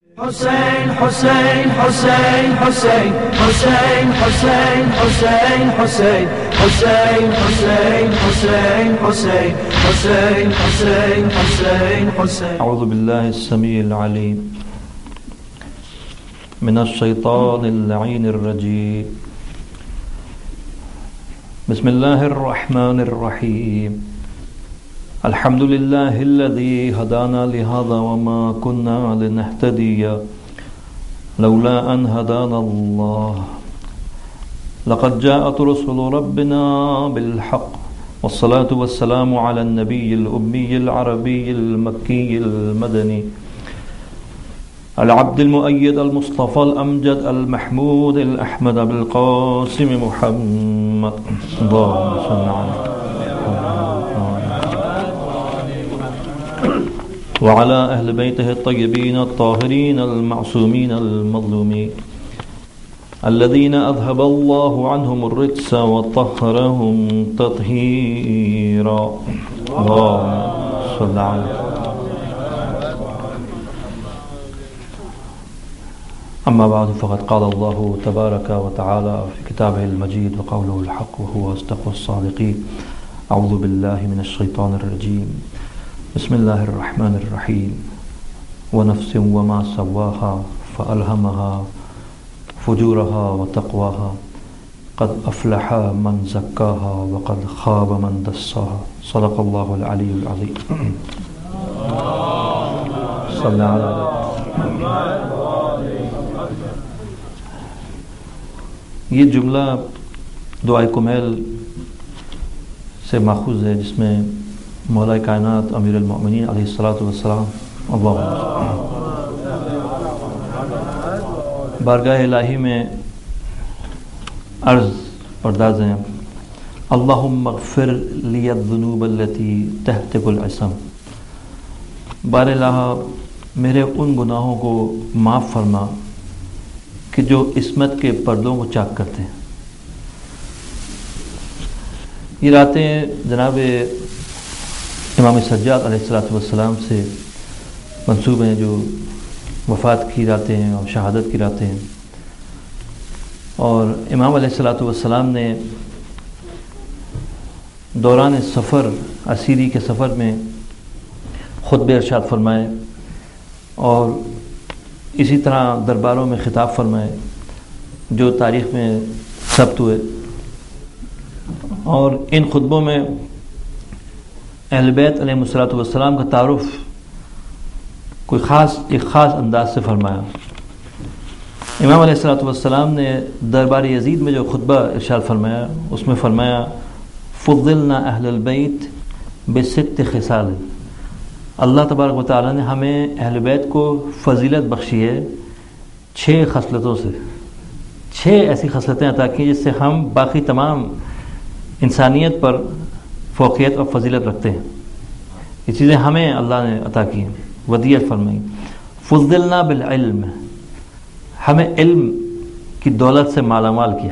حسین حسین حسین حسین حسین حسین حسین حسین حسین حسین حسین حسین حسین حسین حسین حسین اعوذ باللہ السمیع العلیم من الشیطان اللعین الرجیم بسم اللہ الرحمن الرحیم الحمد لله الذي هدانا لهذا وما كنا لنهتدي لولا أن هدانا الله لقد جاءت رسل ربنا بالحق والصلاة والسلام على النبي الأمي العربي المكي المدني العبد المؤيد المصطفى الأمجد المحمود الأحمد بالقاسم محمد اللهم صل على وعلى أهل بيته الطيبين الطاهرين المعصومين المظلومين الذين أذهب الله عنهم الرجس وطهرهم تطهيرا اللهم صل على أما بعد فقد قال الله تبارك وتعالى في كتابه المجيد وقوله الحق وهو أصدق الصادقين أعوذ بالله من الشيطان الرجيم بسم الله الرحمن الرحيم ونفس وما سواها فألهمها فجورها وتقواها قد أفلح من زكاها وقد خاب من دساها صدق الله العلي العظيم صلى على یہ جملہ دعائے کمیل سے ماخوذ ہے جس میں مولا کائنات امیر المؤمنین علیہ الصلاۃ والسلام بارگاہ الہی میں عرض پرداز ہیں اللہم اغفر لی الذنوب التي تہتک العصم، بار الہ میرے ان گناہوں کو معاف فرما کہ جو عصمت کے پردوں کو چاک کرتے ہیں۔ یہ راتیں جناب امام سجاد علیہ السلام سے منسوب ہیں جو وفات کی راتیں ہیں اور شہادت کی راتیں ہیں، اور امام علیہ السلام نے دوران سفر اسیری کے سفر میں خطبے ارشاد فرمائے اور اسی طرح درباروں میں خطاب فرمائے جو تاریخ میں ثبت ہوئے، اور ان خطبوں میں اہل بیت علیہ السلام کا تعارف ایک خاص انداز سے فرمایا۔ امام علیہ السلام نے دربار یزید میں جو خطبہ ارشاد فرمایا اس میں فرمایا فضلنا اہل البیت بست خصال، اللہ تبارک و تعالیٰ نے ہمیں اہل بیت کو فضیلت بخشی ہے 6 خصلتوں سے، 6 ایسی خصلتیں عطا کی جس سے ہم باقی تمام انسانیت پر فوقیت اور فضیلت رکھتے ہیں۔ یہ چیزیں ہمیں اللہ نے عطا کی ہیں، ودیت فرمائی۔ فضلنا بالعلم، ہمیں علم کی دولت سے مالا مال کیا۔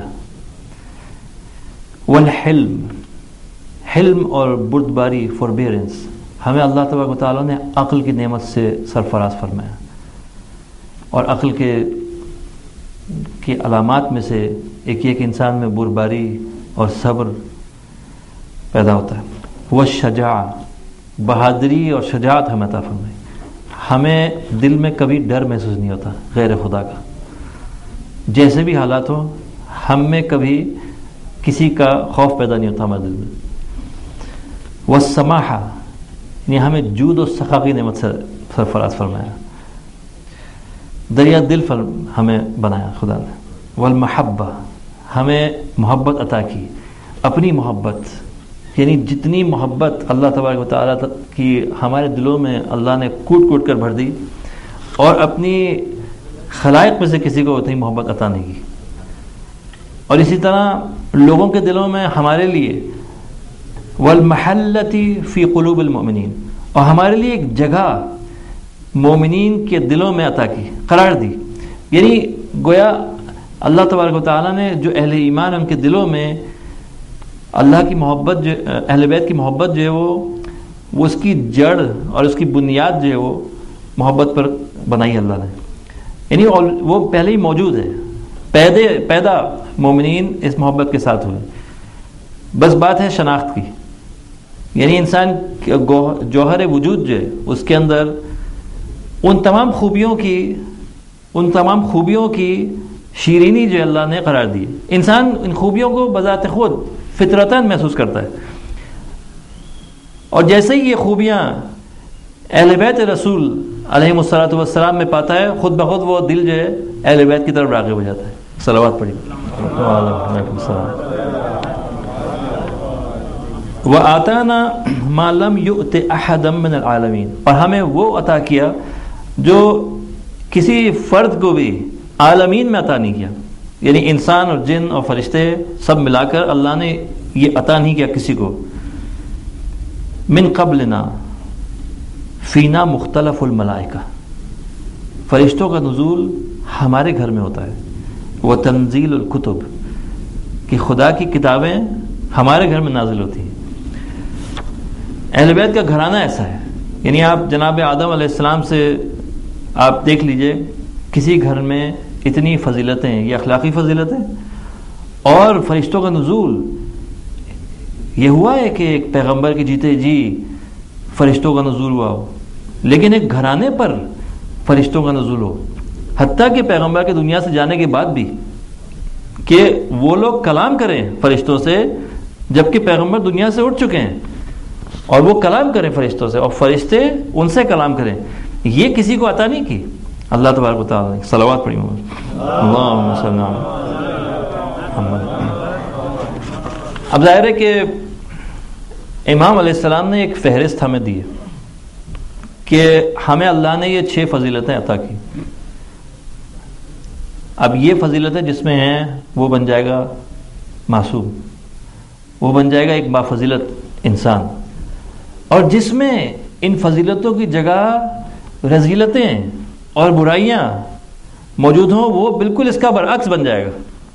والحلم، حلم اور بردباری فوربیرنس، ہمیں اللہ تبارک و تعالیٰ نے عقل کی نعمت سے سرفراز فرمایا، اور عقل کے علامات میں سے ایک یہ کہ انسان میں بردباری اور صبر پیدا ہوتا ہے۔ وہ شجاع، بہادری اور شجاعت ہمیں عطا فرمائی، ہمیں دل میں کبھی ڈر محسوس نہیں ہوتا غیر خدا کا، جیسے بھی حالات ہوں ہم میں کبھی کسی کا خوف پیدا نہیں ہوتا ہمارے دل میں۔ وہ سماحہ، یعنی ہمیں جود و سخا کی نعمت سے سرفراز فرمایا، دریا دل ہمیں بنایا خدا نے۔ والمحبہ، ہمیں محبت عطا کی، اپنی محبت، یعنی جتنی محبت اللہ تبارک و تعالیٰ کی ہمارے دلوں میں اللہ نے کوٹ کوٹ کر بھر دی، اور اپنی خلائق میں سے کسی کو اتنی محبت عطا نہیں کی۔ اور اسی طرح لوگوں کے دلوں میں ہمارے لیے والمحلتی فی قلوب المؤمنین، اور ہمارے لیے ایک جگہ مومنین کے دلوں میں عطا کی، قرار دی، یعنی گویا اللہ تبارک و تعالیٰ نے جو اہل ایمان ان کے دلوں میں اللہ کی محبت، جو اہل بیت کی محبت جو ہے وہ اس کی جڑ اور اس کی بنیاد جو ہے وہ محبت پر بنائی اللہ نے۔ یعنی وہ پہلے ہی موجود ہے، پیدا مومنین اس محبت کے ساتھ ہوئے، بس بات ہے شناخت کی. یعنی انسان جوہر وجود جو ہے اس کے اندر ان تمام خوبیوں کی شیرینی جو اللہ نے قرار دی. انسان ان خوبیوں کو بذات خود فطرتاً محسوس کرتا ہے، اور جیسے ہی یہ خوبیاں اہل بیت رسول علیہم الصلوۃ والسلام میں پاتا ہے، خود بخود وہ دل جو ہے اہل بیت کی طرف راغب ہو جاتا ہے. صلوات پڑھیے. وَآتَانَا مَا لَمْ يُؤْتِ أَحَدًا مِّنَ الْعَالَمِينَ، اور ہمیں وہ عطا کیا جو کسی فرد کو بھی عالمین میں عطا نہیں کیا. یعنی انسان اور جن اور فرشتے سب ملا کر اللہ نے یہ عطا نہیں کیا کسی کو. من قبلنا فینا مختلف الملائکہ، فرشتوں کا نزول ہمارے گھر میں ہوتا ہے. وہ تنزیل الکتب، کہ خدا کی کتابیں ہمارے گھر میں نازل ہوتی ہیں. اہل بیت کا گھرانہ ایسا ہے. یعنی آپ جناب آدم علیہ السلام سے آپ دیکھ لیجئے، کسی گھر میں اتنی فضیلتیں، یہ اخلاقی فضیلتیں، اور فرشتوں کا نزول یہ ہوا ہے کہ ایک پیغمبر کے جیتے جی فرشتوں کا نزول ہوا ہو، لیکن ایک گھرانے پر فرشتوں کا نزول ہو، حتیٰ کہ پیغمبر کے دنیا سے جانے کے بعد بھی، کہ وہ لوگ کلام کریں فرشتوں سے جبکہ پیغمبر دنیا سے اٹھ چکے ہیں، اور وہ کلام کریں فرشتوں سے اور فرشتے ان سے کلام کریں. یہ کسی کو عطا نہیں کی اللہ تبارک و تعالیٰ نے. صلوات پڑھی اللہم صلی محمد. اب ظاہر ہے کہ امام علیہ السلام نے ایک فہرست ہمیں دی ہے کہ ہمیں اللہ نے یہ 6 فضیلتیں عطا کی. اب یہ فضیلتیں جس میں ہیں وہ بن جائے گا معصوم، وہ بن جائے گا ایک بافضیلت انسان. اور جس میں ان فضیلتوں کی جگہ رذیلتیں اور برائیاں موجود ہوں وہ بالکل اس کا برعکس بن جائے گا.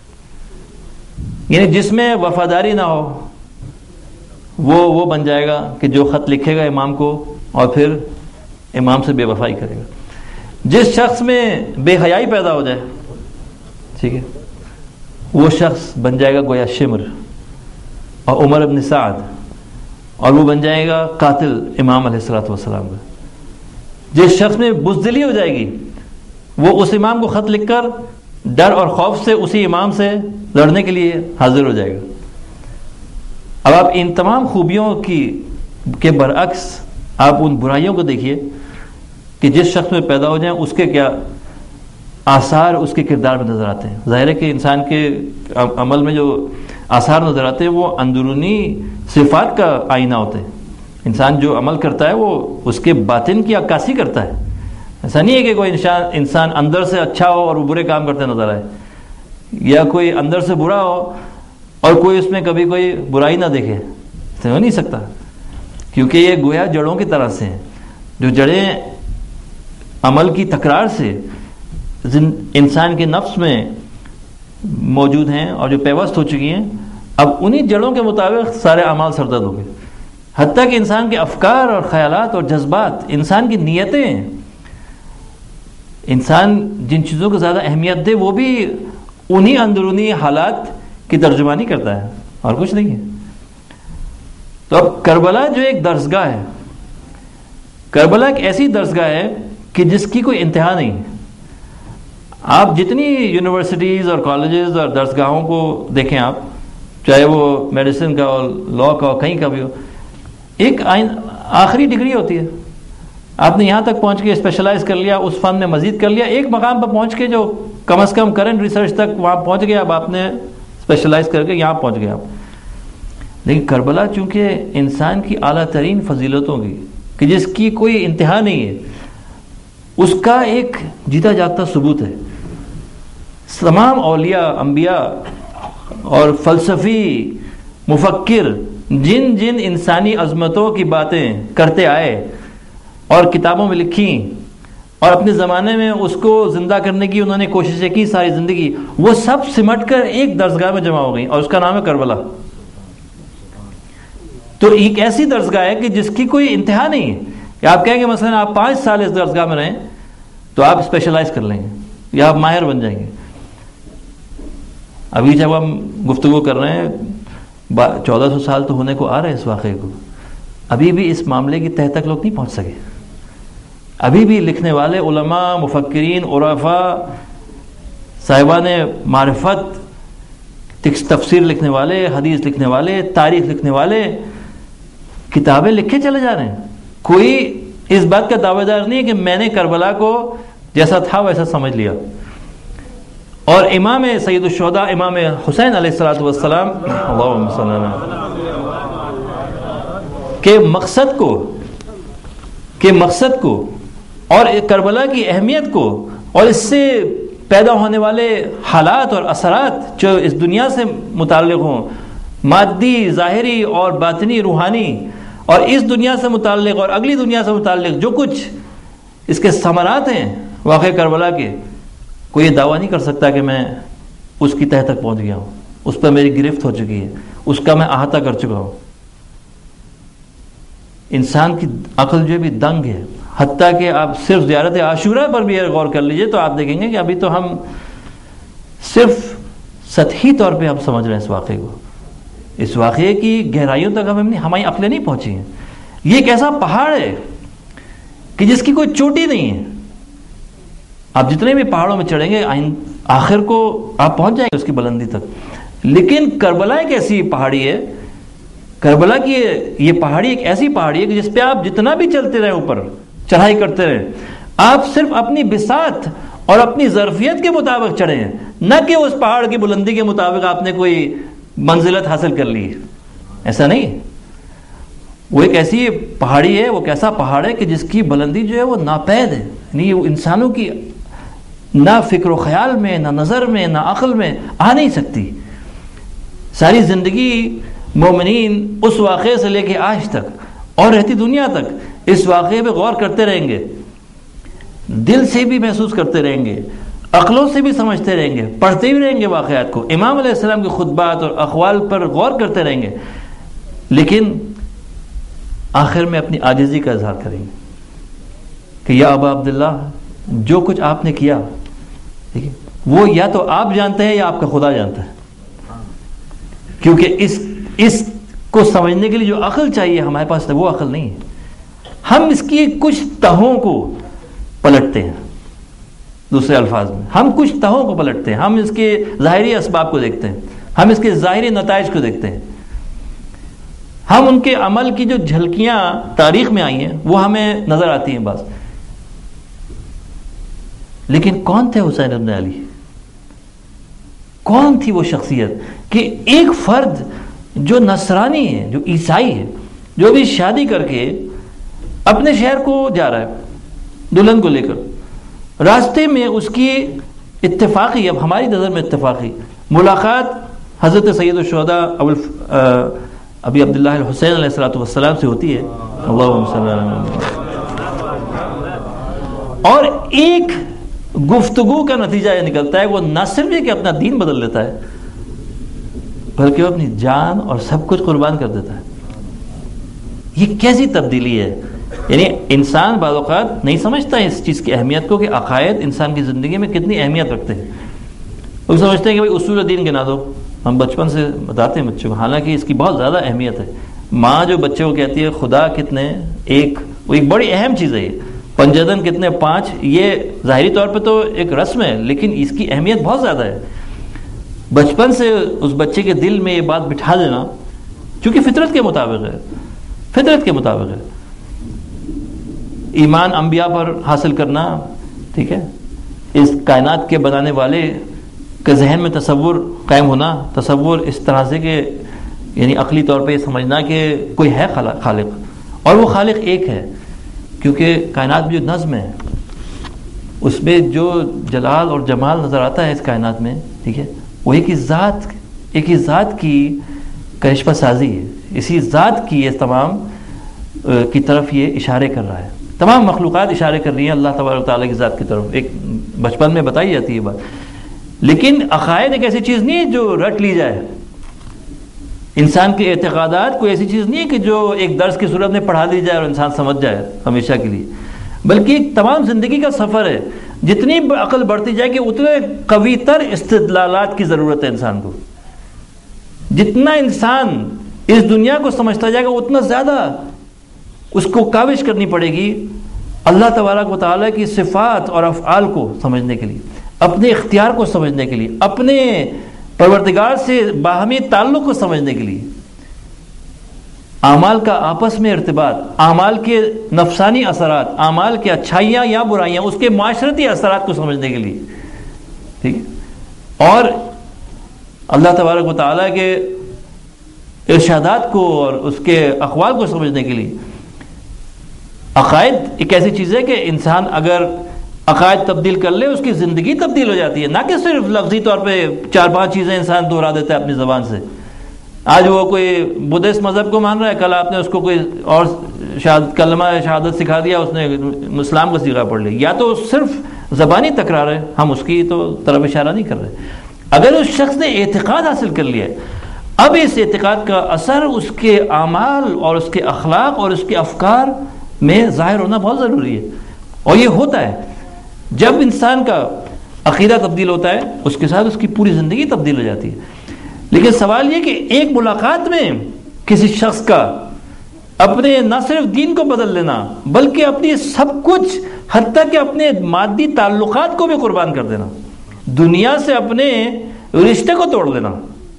یعنی جس میں وفاداری نہ ہو وہ بن جائے گا کہ جو خط لکھے گا امام کو اور پھر امام سے بے وفائی کرے گا. جس شخص میں بے حیائی پیدا ہو جائے، ٹھیک ہے، وہ شخص بن جائے گا گویا شمر اور عمر ابن سعد، اور وہ بن جائے گا قاتل امام علیہ الصلوۃ والسلام کا. جس شخص میں بزدلی ہو جائے گی وہ اس امام کو خط لکھ کر ڈر اور خوف سے اسی امام سے لڑنے کے لیے حاضر ہو جائے گا. اب آپ ان تمام خوبیوں کے برعکس آپ ان برائیوں کو دیکھیے کہ جس شخص میں پیدا ہو جائیں اس کے کیا آثار اس کے کردار میں نظر آتے ہیں. ظاہر ہے کہ انسان کے عمل میں جو آثار نظر آتے ہیں وہ اندرونی صفات کا آئینہ ہوتے ہیں. انسان جو عمل کرتا ہے وہ اس کے باطن کی عکاسی کرتا ہے. ایسا نہیں ہے کہ کوئی انسان اندر سے اچھا ہو اور وہ برے کام کرتے نظر آئے، یا کوئی اندر سے برا ہو اور کوئی اس میں کبھی کوئی برائی نہ دیکھے. ایسا ہو نہیں سکتا، کیونکہ یہ گویا جڑوں کی طرح سے ہیں. جو جڑیں عمل کی تکرار سے انسان کے نفس میں موجود ہیں اور جو پیوست ہو چکی ہیں، اب انہی جڑوں کے مطابق سارے اعمال سرزد ہو گئے. حتیٰ کہ انسان کے افکار اور خیالات اور جذبات، انسان کی نیتیں، انسان جن چیزوں کو زیادہ اہمیت دے وہ بھی انہی اندرونی حالات کی ترجمانی کرتا ہے اور کچھ نہیں ہے. تو اب کربلا جو ایک درسگاہ ہے، کربلا ایک ایسی درسگاہ ہے کہ جس کی کوئی انتہا نہیں ہے. آپ جتنی یونیورسٹیز اور کالجز اور درسگاہوں کو دیکھیں، آپ چاہے وہ میڈیسن کا ہو، لاء کا ہو، کہیں کا بھی ہو، ایک آخری ڈگری ہوتی ہے. آپ نے یہاں تک پہنچ کے اسپیشلائز کر لیا، اس فن میں مزید کر لیا، ایک مقام پر پہنچ کے جو کم از کم کرنٹ ریسرچ تک وہاں پہنچ گیا، اب آپ نے اسپیشلائز کر کے یہاں پہنچ گیا آپ. لیکن کربلا چونکہ انسان کی اعلیٰ ترین فضیلتوں کی کہ جس کی کوئی انتہا نہیں ہے، اس کا ایک جیتا جاگتا ثبوت ہے. تمام اولیاء، انبیاء اور فلسفی مفکر جن جن انسانی عظمتوں کی باتیں کرتے آئے اور کتابوں میں لکھی اور اپنے زمانے میں اس کو زندہ کرنے کی انہوں نے کوششیں کی ساری زندگی، وہ سب سمٹ کر ایک درسگاہ میں جمع ہو گئی اور اس کا نام ہے کربلا. تو ایک ایسی درسگاہ ہے کہ جس کی کوئی انتہا نہیں ہے. کہ آپ کہیں گے مثلا آپ 5 سال اس درسگاہ میں رہیں تو آپ اسپیشلائز کر لیں گے. یا آپ ماہر بن جائیں گے. ابھی جب ہم گفتگو کر رہے ہیں 1400 سال تو ہونے کو آ رہے ہیں اس واقعے کو، ابھی بھی اس معاملے کی تہ تک لوگ نہیں پہنچ سکے. ابھی بھی لکھنے والے علماء، مفکرین، عرفاء، صاحبان معرفت، تفسیر لکھنے والے، حدیث لکھنے والے، تاریخ لکھنے والے کتابیں لکھے چلے جا رہے ہیں. کوئی اس بات کا دعوے دار نہیں ہے کہ میں نے کربلا کو جیسا تھا ویسا سمجھ لیا. اور امام سید الشہداء امام حسین علیہ السلام اللہم صلی اللہ کے مقصد کو اور کربلا کی اہمیت کو اور اس سے پیدا ہونے والے حالات اور اثرات جو اس دنیا سے متعلق ہوں، مادی، ظاہری اور باطنی، روحانی، اور اس دنیا سے متعلق اور اگلی دنیا سے متعلق جو کچھ اس کے ثمرات ہیں واقعہ کربلا کے، کوئی یہ دعویٰ نہیں کر سکتا کہ میں اس کی تہ تک پہنچ گیا ہوں، اس پر میری گرفت ہو چکی ہے، اس کا میں احاطہ کر چکا ہوں. انسان کی عقل جو بھی دنگ ہے. حتیٰ کہ آپ صرف زیارت عاشورہ پر بھی غور کر لیجئے تو آپ دیکھیں گے کہ ابھی تو ہم صرف سطحی طور پہ ہم سمجھ رہے ہیں اس واقعے کو. اس واقعے کی گہرائیوں تک ہماری عقلیں نہیں پہنچی ہیں. یہ ایک ایسا پہاڑ ہے کہ جس کی کوئی چوٹی نہیں ہے. آپ جتنے بھی پہاڑوں میں چڑھیں گے آخر کو آپ پہنچ جائیں گے اس کی بلندی تک. لیکن کربلا ایک ایسی پہاڑی ہے، کربلا کی یہ پہاڑی ایک ایسی پہاڑی ہے کہ جس پہ آپ جتنا بھی چلتے رہیں، اوپر چڑھائی کرتے رہیں، آپ صرف اپنی بساط اور اپنی ظرفیت کے مطابق چڑھے ہیں، نہ کہ اس پہاڑ کی بلندی کے مطابق آپ نے کوئی منزلت حاصل کر لی. ایسا نہیں. وہ ایک ایسی پہاڑی ہے، وہ کیسا پہاڑ ہے کہ جس کی بلندی جو ہے وہ ناپید ہے. یعنی وہ انسانوں کی نہ فکر و خیال میں، نہ نظر میں، نہ عقل میں آ نہیں سکتی. ساری زندگی مومنین اس واقعے سے لے کے آج تک اور رہتی دنیا تک اس واقعے پہ غور کرتے رہیں گے، دل سے بھی محسوس کرتے رہیں گے، عقلوں سے بھی سمجھتے رہیں گے، پڑھتے بھی رہیں گے واقعات کو، امام علیہ السلام کے خطبات اور اقوال پر غور کرتے رہیں گے، لیکن آخر میں اپنی عاجزی کا اظہار کریں گے کہ یا ابا عبداللہ، جو کچھ آپ نے کیا وہ یا تو آپ جانتے ہیں یا آپ کا خدا جانتا ہے. کیونکہ اس کو سمجھنے کے لیے جو عقل چاہیے ہمارے پاس وہ عقل نہیں ہے. ہم اس کی کچھ تہوں کو پلٹتے ہیں. دوسرے الفاظ میں ہم کچھ تہوں کو پلٹتے ہیں. ہم اس کے ظاہری اسباب کو دیکھتے ہیں، ہم اس کے ظاہری نتائج کو دیکھتے ہیں، ہم ان کے عمل کی جو جھلکیاں تاریخ میں آئی ہیں وہ ہمیں نظر آتی ہیں بعض. لیکن کون تھے حسین ابن علی؟ کون تھی وہ شخصیت کہ ایک فرد جو نصرانی ہے، جو عیسائی ہے، جو بھی شادی کر کے اپنے شہر کو جا رہا ہے دلہن کو لے کر، راستے میں اس کی اتفاقی، اب ہماری نظر میں اتفاقی ملاقات حضرت سید الشہداء ابی عبداللہ الحسین علیہ السلام سے ہوتی ہے، اللہم صلی اللہ علیہ وسلم، اور ایک گفتگو کا نتیجہ یہ نکلتا ہے وہ نہ صرف یہ کہ اپنا دین بدل لیتا ہے بلکہ وہ اپنی جان اور سب کچھ قربان کر دیتا ہے. یہ کیسی تبدیلی ہے؟ یعنی انسان بعض اوقات نہیں سمجھتا اس چیز کی اہمیت کو کہ عقائد انسان کی زندگی میں کتنی اہمیت رکھتے ہیں. وہ سمجھتے ہیں کہ بھائی اصول دین گنا دو، ہم بچپن سے بتاتے ہیں بچوں کو، حالانکہ اس کی بہت زیادہ اہمیت ہے. ماں جو بچے کو کہتی ہے خدا کتنے ایک، وہ ایک بڑی اہم چیز ہے. پنجدن کتنے 5، یہ ظاہری طور پہ تو ایک رسم ہے لیکن اس کی اہمیت بہت زیادہ ہے. بچپن سے اس بچے کے دل میں یہ بات بٹھا دینا، چونکہ فطرت کے مطابق ہے، فطرت کے مطابق ہے. ایمان انبیاء پر حاصل کرنا، ٹھیک ہے، اس کائنات کے بنانے والے کے ذہن میں تصور قائم ہونا، تصور اس طرح سے کہ یعنی عقلی طور پہ یہ سمجھنا کہ کوئی ہے خالق، اور وہ خالق ایک ہے. کیونکہ کائنات میں جو نظم ہے اس میں جو جلال اور جمال نظر آتا ہے اس کائنات میں، ٹھیک ہے، وہ ایک ہی ذات کی کرشمہ سازی ہے. اسی ذات کی یہ تمام کی طرف یہ اشارے کر رہا ہے. تمام مخلوقات اشارے کر رہی ہیں اللہ تبارک و تعالیٰ کی ذات کی طرف. ایک بچپن میں بتائی جاتی ہے بات. لیکن عقائد ایک ایسی چیز نہیں ہے جو رٹ لی جائے. انسان کے اعتقادات کوئی ایسی چیز نہیں ہے کہ جو ایک درس کی صورت میں پڑھا دی جائے اور انسان سمجھ جائے ہمیشہ کے لیے، بلکہ ایک تمام زندگی کا سفر ہے. جتنی عقل بڑھتی جائے گی اتنے قوی تر استدلالات کی ضرورت ہے انسان کو. جتنا انسان اس دنیا کو سمجھتا جائے گا اتنا زیادہ اس کو کاوش کرنی پڑے گی اللہ تبارک و تعالیٰ کی صفات اور افعال کو سمجھنے کے لیے، اپنے اختیار کو سمجھنے کے لیے، اپنے پروردگار سے باہمی تعلق کو سمجھنے کے لیے، اعمال کا آپس میں ارتباط، اعمال کے نفسانی اثرات، اعمال کے اچھائیاں یا برائیاں، اس کے معاشرتی اثرات کو سمجھنے کے لیے. ٹھیک ہے، اور اللہ تبارک و تعالیٰ کے ارشادات کو اور اس کے اقوال کو سمجھنے کے لیے. عقائد ایک ایسی چیز ہے کہ انسان اگر عقائد تبدیل کر لے اس کی زندگی تبدیل ہو جاتی ہے، نہ کہ صرف لفظی طور پہ 4-5 چیزیں انسان دہرا دیتا ہے اپنی زبان سے. آج وہ کوئی بدھسٹ مذہب کو مان رہا ہے، کل آپ نے اس کو کوئی اور کلمہ شہادت سکھا دیا، اس نے اسلام کا صیغہ پڑھ لیا. یا تو صرف زبانی تکرار ہے، ہم اس کی تو طرف اشارہ نہیں کر رہے. اگر اس شخص نے اعتقاد حاصل کر لیا ہے، اب اس اعتقاد کا اثر اس کے اعمال اور اس کے اخلاق اور اس کے افکار میں ظاہر ہونا بہت ضروری ہے. اور یہ ہوتا ہے جب انسان کا عقیدہ تبدیل ہوتا ہے، اس کے ساتھ اس کی پوری زندگی تبدیل ہو جاتی ہے. لیکن سوال یہ کہ ایک ملاقات میں کسی شخص کا اپنے نہ صرف دین کو بدل لینا بلکہ اپنی سب کچھ، حتیٰ کہ اپنے مادی تعلقات کو بھی قربان کر دینا، دنیا سے اپنے رشتے کو توڑ دینا.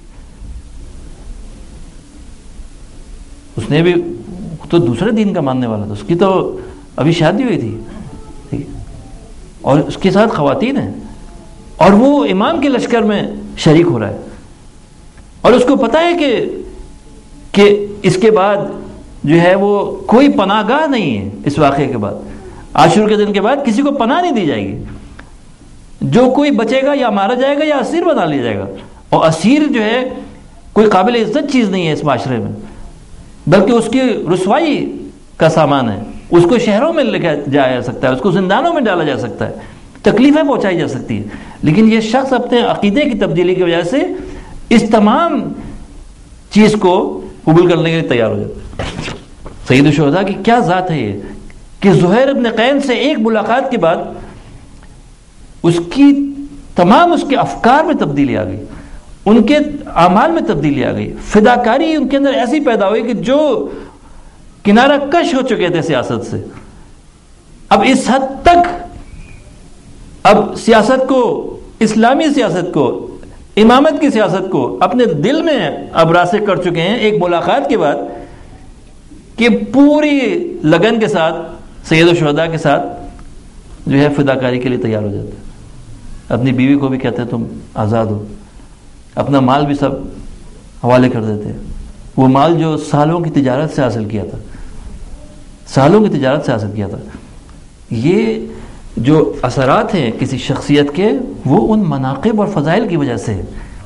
اس نے بھی تو دوسرے دین کا ماننے والا تھا، اس کی تو ابھی شادی ہوئی تھی اور اس کے ساتھ خواتین ہیں، اور وہ امام کے لشکر میں شریک ہو رہا ہے، اور اس کو پتہ ہے کہ اس کے بعد جو ہے وہ کوئی پناہ گاہ نہیں ہے. اس واقعے کے بعد، عاشور کے دن کے بعد کسی کو پناہ نہیں دی جائے گی. جو کوئی بچے گا یا مارا جائے گا یا اسیر بنا لیا جائے گا. اور اسیر جو ہے کوئی قابل عزت چیز نہیں ہے اس معاشرے میں، بلکہ اس کی رسوائی کا سامان ہے. اس کو شہروں میں لے جایا جا سکتا ہے، اس کو زندانوں میں ڈالا جا سکتا ہے، تکلیفیں پہنچائی جا سکتی ہیں. لیکن یہ شخص اپنے عقیدے کی تبدیلی کی وجہ سے اس تمام چیز کو قبول کرنے کے لیے تیار ہو جاتا ہے. سید الشہداء کی کیا ذات ہے یہ کہ زہیر ابن قین سے ایک ملاقات کے بعد اس کی تمام اس کے افکار میں تبدیلی آ گئی، ان کے اعمال میں تبدیلی آ گئی، فداکاری ان کے اندر ایسی پیدا ہوئی کہ جو کنارہ کش ہو چکے تھے سیاست سے، اب اس حد تک اب سیاست کو، اسلامی سیاست کو، امامت کی سیاست کو اپنے دل میں اب راسخ کر چکے ہیں ایک ملاقات کے بعد، کہ پوری لگن کے ساتھ سید الشہداء کے ساتھ جو ہے فداکاری کے لیے تیار ہو جاتے ہیں. اپنی بیوی کو بھی کہتے ہیں تم آزاد ہو، اپنا مال بھی سب حوالے کر دیتے ہیں. وہ مال جو سالوں کی تجارت سے حاصل کیا تھا، سالوں کی تجارت سے حاصل کیا تھا. یہ جو اثرات ہیں کسی شخصیت کے، وہ ان مناقب اور فضائل کی وجہ سے.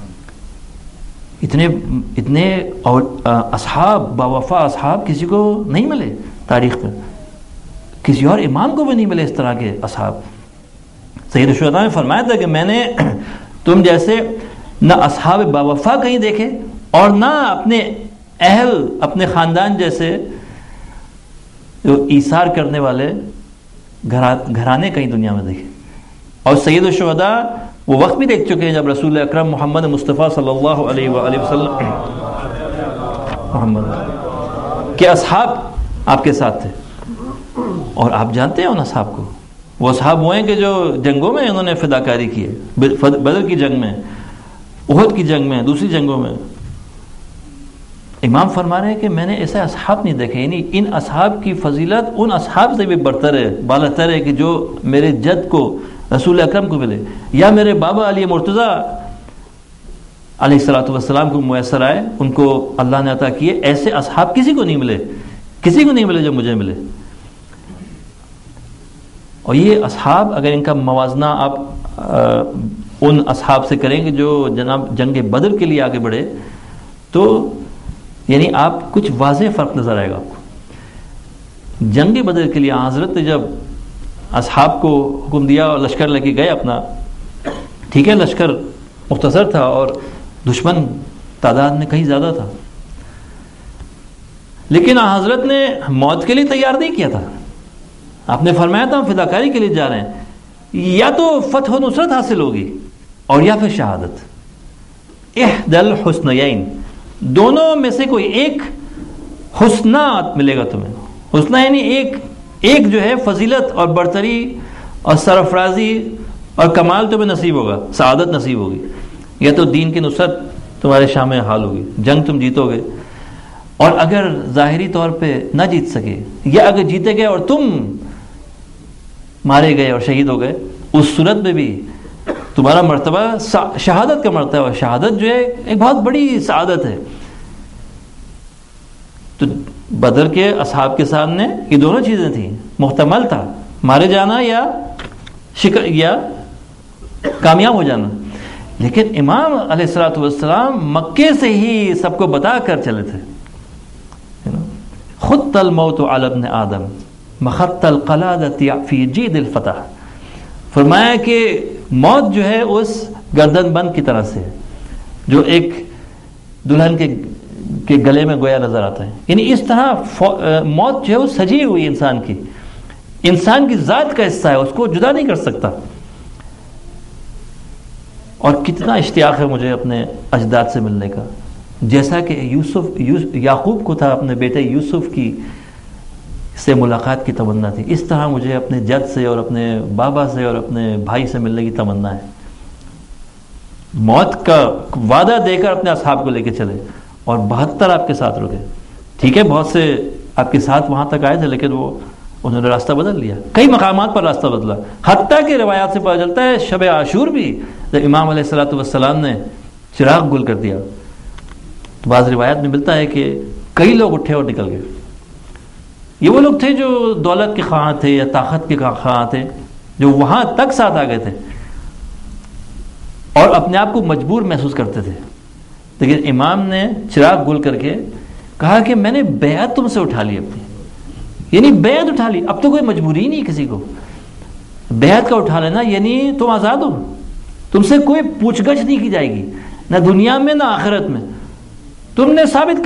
اتنے اصحاب، باوفا اصحاب کسی کو نہیں ملے تاریخ میں، کسی اور امام کو بھی نہیں ملے اس طرح کے اصحاب. سید الشہداء نے فرمایا تھا کہ میں نے تم جیسے نہ اصحاب باوفا کہیں دیکھے اور نہ اپنے اہل، اپنے خاندان جیسے جو ایثار کرنے والے گھرانے کہیں دنیا میں دیکھے. اور سید الشہداء وہ وقت بھی دیکھ چکے ہیں جب رسول اکرم محمد مصطفیٰ صلی اللہ علیہ وآلہ وسلم محمد کے اصحاب آپ کے ساتھ تھے. اور آپ جانتے ہیں ان اصحاب کو، وہ اصحاب وہ ہیں کہ جو جنگوں میں انہوں نے فداکاری کی ہے، بدر کی جنگ میں، احد کی جنگ میں، دوسری جنگوں میں. امام فرما رہے ہیں کہ میں نے ایسے اصحاب نہیں دیکھے، یعنی ان اصحاب کی فضیلت ان اصحاب سے بھی برتر ہے، بالاتر ہے کہ جو میرے جد کو، رسول اکرم کو ملے، یا میرے بابا علی مرتضیٰ علیہ الصلوۃ والسلام کو میسر آئے، ان کو اللہ نے عطا کیے. ایسے اصحاب کسی کو نہیں ملے، کسی کو نہیں ملے جو مجھے ملے. اور یہ اصحاب اگر ان کا موازنہ آپ ان اصحاب سے کریں گے جو جناب جنگ بدر کے لیے آگے بڑھے، تو یعنی آپ کچھ واضح فرق نظر آئے گا آپ کو. جنگ بدر کے لیے حضرت نے جب اصحاب کو حکم دیا اور لشکر لے کے گئے اپنا، ٹھیک ہے لشکر مختصر تھا اور دشمن تعداد میں کہیں زیادہ تھا، لیکن حضرت نے موت کے لیے تیار نہیں کیا تھا. آپ نے فرمایا تھا ہم فداکاری کے لیے جا رہے ہیں. یا تو فتح و نصرت حاصل ہوگی اور یا پھر شہادت. احدى الحسنیین، دونوں میں سے کوئی ایک حسنات ملے گا تمہیں. حسنہ یعنی ایک جو ہے فضیلت اور برتری اور سرفرازی اور کمال تمہیں نصیب ہوگا، سعادت نصیب ہوگی. یا تو دین کی نصرت تمہارے شامل حال ہوگی، جنگ تم جیتو گے. اور اگر ظاہری طور پہ نہ جیت سکے یا اگر جیتے گئے اور تم مارے گئے اور شہید ہو گئے، اس صورت میں بھی تمہارا مرتبہ شہادت کا مرتبہ. اور شہادت جو ہے ایک بہت بڑی سعادت ہے. تو بدر کے اصحاب کے سامنے یہ دونوں چیزیں تھیں، محتمل تھا مارے جانا یا کامیاب ہو جانا. لیکن امام علیہ الصلوۃ والسلام مکے سے ہی سب کو بتا کر چلے تھے. خط الموت علی ابن آدم مخط القلادۃ فی جید الفتح. فرمایا کہ موت جو ہے اس گردن بند کی طرح سے جو ایک دلہن کے گلے میں گویا نظر آتا ہے. یعنی اس طرح موت جو ہے وہ سجی ہوئی انسان کی ذات کا حصہ ہے، اس کو جدا نہیں کر سکتا. اور کتنا اشتیاق ہے مجھے اپنے اجداد سے ملنے کا، جیسا کہ یعقوب کو تھا اپنے بیٹے یوسف کی سے ملاقات کی تمنا تھی، اس طرح مجھے اپنے جد سے اور اپنے بابا سے اور اپنے بھائی سے ملنے کی تمنا ہے. موت کا وعدہ دے کر اپنے اصحاب کو لے کے چلے اور 72 آپ کے ساتھ رکے. ٹھیک ہے بہت سے آپ کے ساتھ وہاں تک آئے تھے، لیکن انہوں نے راستہ بدل لیا، کئی مقامات پر راستہ بدلا. حتیٰ کہ روایات سے پتہ چلتا ہے شب عاشور بھی جب امام علیہ الصلوۃ والسلام نے چراغ گل کر دیا، تو بعض روایات میں ملتا ہے کہ کئی لوگ اٹھے اور نکل گئے. یہ وہ لوگ تھے جو دولت کے خواہاں تھے یا طاقت کے خواہاں تھے، جو وہاں تک ساتھ آ گئے تھے اور اپنے آپ کو مجبور محسوس کرتے تھے. لیکن امام نے چراغ گل کر کے کہا کہ میں نے بیعت تم سے اٹھا لی اپنی، یعنی بیعت اٹھا لی، اب تو کوئی مجبوری نہیں کسی کو. بیعت کا اٹھا لینا یعنی تم آزاد ہو، تم سے کوئی پوچھ گچھ نہیں کی جائے گی، نہ دنیا میں نہ آخرت میں. تم نے ثابت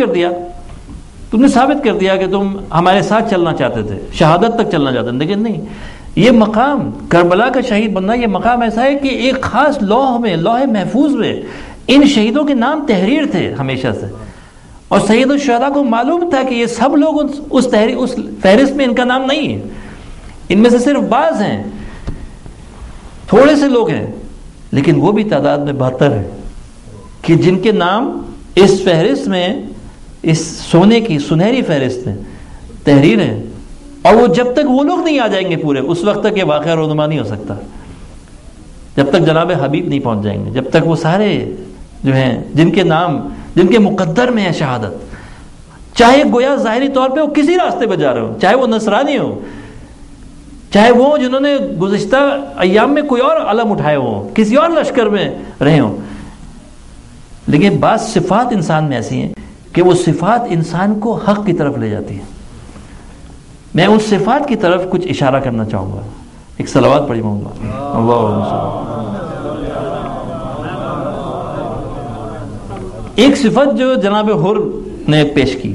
کر دیا کہ تم ہمارے ساتھ چلنا چاہتے تھے، شہادت تک چلنا چاہتے تھے. لیکن نہیں، یہ مقام کربلا کا شہید بننا، یہ مقام ایسا ہے کہ ایک خاص لوح محفوظ میں ان شہیدوں کے نام تحریر تھے ہمیشہ سے. اور سید الشہداء کو معلوم تھا کہ یہ سب لوگ اس فہرست میں ان کا نام نہیں ہے، ان میں سے صرف بعض ہیں، تھوڑے سے لوگ ہیں، لیکن وہ بھی تعداد میں 72 ہیں کہ جن کے نام اس فہرست میں، اس سونے کی سنہری فہرست میں تحریر ہے. اور وہ جب تک وہ لوگ نہیں آ جائیں گے پورے، اس وقت تک یہ واقعہ رونما نہیں ہو سکتا. جب تک جناب حبیب نہیں پہنچ جائیں گے، جب تک وہ سارے جو ہیں جن کے نام جن کے مقدر میں ہے شہادت، چاہے گویا ظاہری طور پہ وہ کسی راستے پہ جا رہے ہو، چاہے وہ نصرانی ہو، چاہے وہ جنہوں نے گزشتہ ایام میں کوئی اور علم اٹھائے ہوں، کسی اور لشکر میں رہے ہوں. لیکن بعض صفات انسان میں ایسی ہیں کہ وہ صفات انسان کو حق کی طرف لے جاتی ہیں. میں ان صفات کی طرف کچھ اشارہ کرنا چاہوں گا. ایک صلوات پڑھی اللہ. ایک صفت جو جناب حر نے پیش کی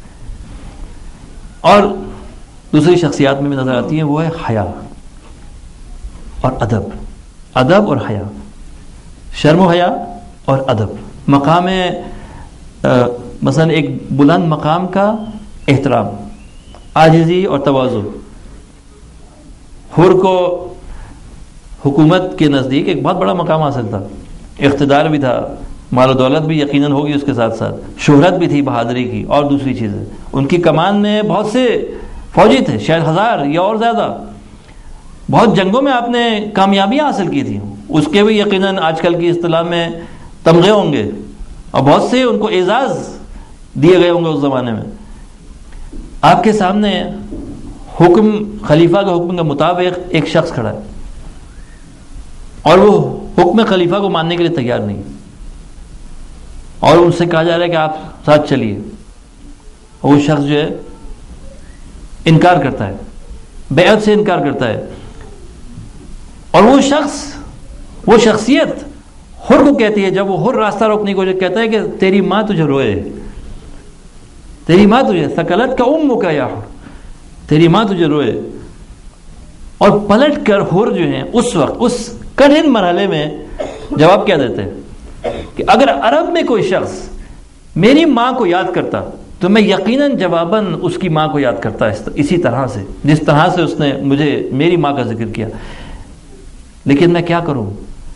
اور دوسری شخصیات میں بھی نظر آتی ہے، وہ ہے حیا اور ادب اور حیا، شرم و حیا اور ادب. مقام مثلا ایک بلند مقام کا احترام، عاجزی اور تواضع. حر کو حکومت کے نزدیک ایک بہت بڑا مقام حاصل تھا، اقتدار بھی تھا، مال و دولت بھی یقیناً ہوگی اس کے ساتھ ساتھ، شہرت بھی تھی بہادری کی اور دوسری چیزیں. ان کی کمان میں بہت سے فوجی تھے، شاید 1000 یا اور زیادہ. بہت جنگوں میں آپ نے کامیابیاں حاصل کی تھیں، اس کے بھی یقیناً آج کل کی اصطلاح میں تمغے ہوں گے، اور بہت سے ان کو اعزاز دیے گئے ہوں گے اس زمانے میں. آپ کے سامنے خلیفہ کے حکم کے مطابق ایک شخص کھڑا ہے اور وہ حکم خلیفہ کو ماننے کے لیے تیار نہیں، اور ان سے کہا جا رہا ہے کہ آپ ساتھ چلیے. اور وہ شخص جو ہے انکار کرتا ہے، بیعت سے انکار کرتا ہے. اور وہ شخصیت حر کو کہتی ہے، جب وہ حر راستہ روکنے کو کہتا ہے کہ تیری ماں تجھے روئے، تیری ماں تجھے ثقلت کا ام کا یا حر، تیری ماں تجھے روئے. اور پلٹ کر حر جو ہیں اس وقت اس کٹھن مرحلے میں جواب کیا دیتے ہیں کہ اگر عرب میں کوئی شخص میری ماں کو یاد کرتا تو میں یقیناً جواباً اس کی ماں کو یاد کرتا اسی طرح سے جس طرح سے اس نے مجھے میری ماں کا ذکر کیا. لیکن میں کیا کروں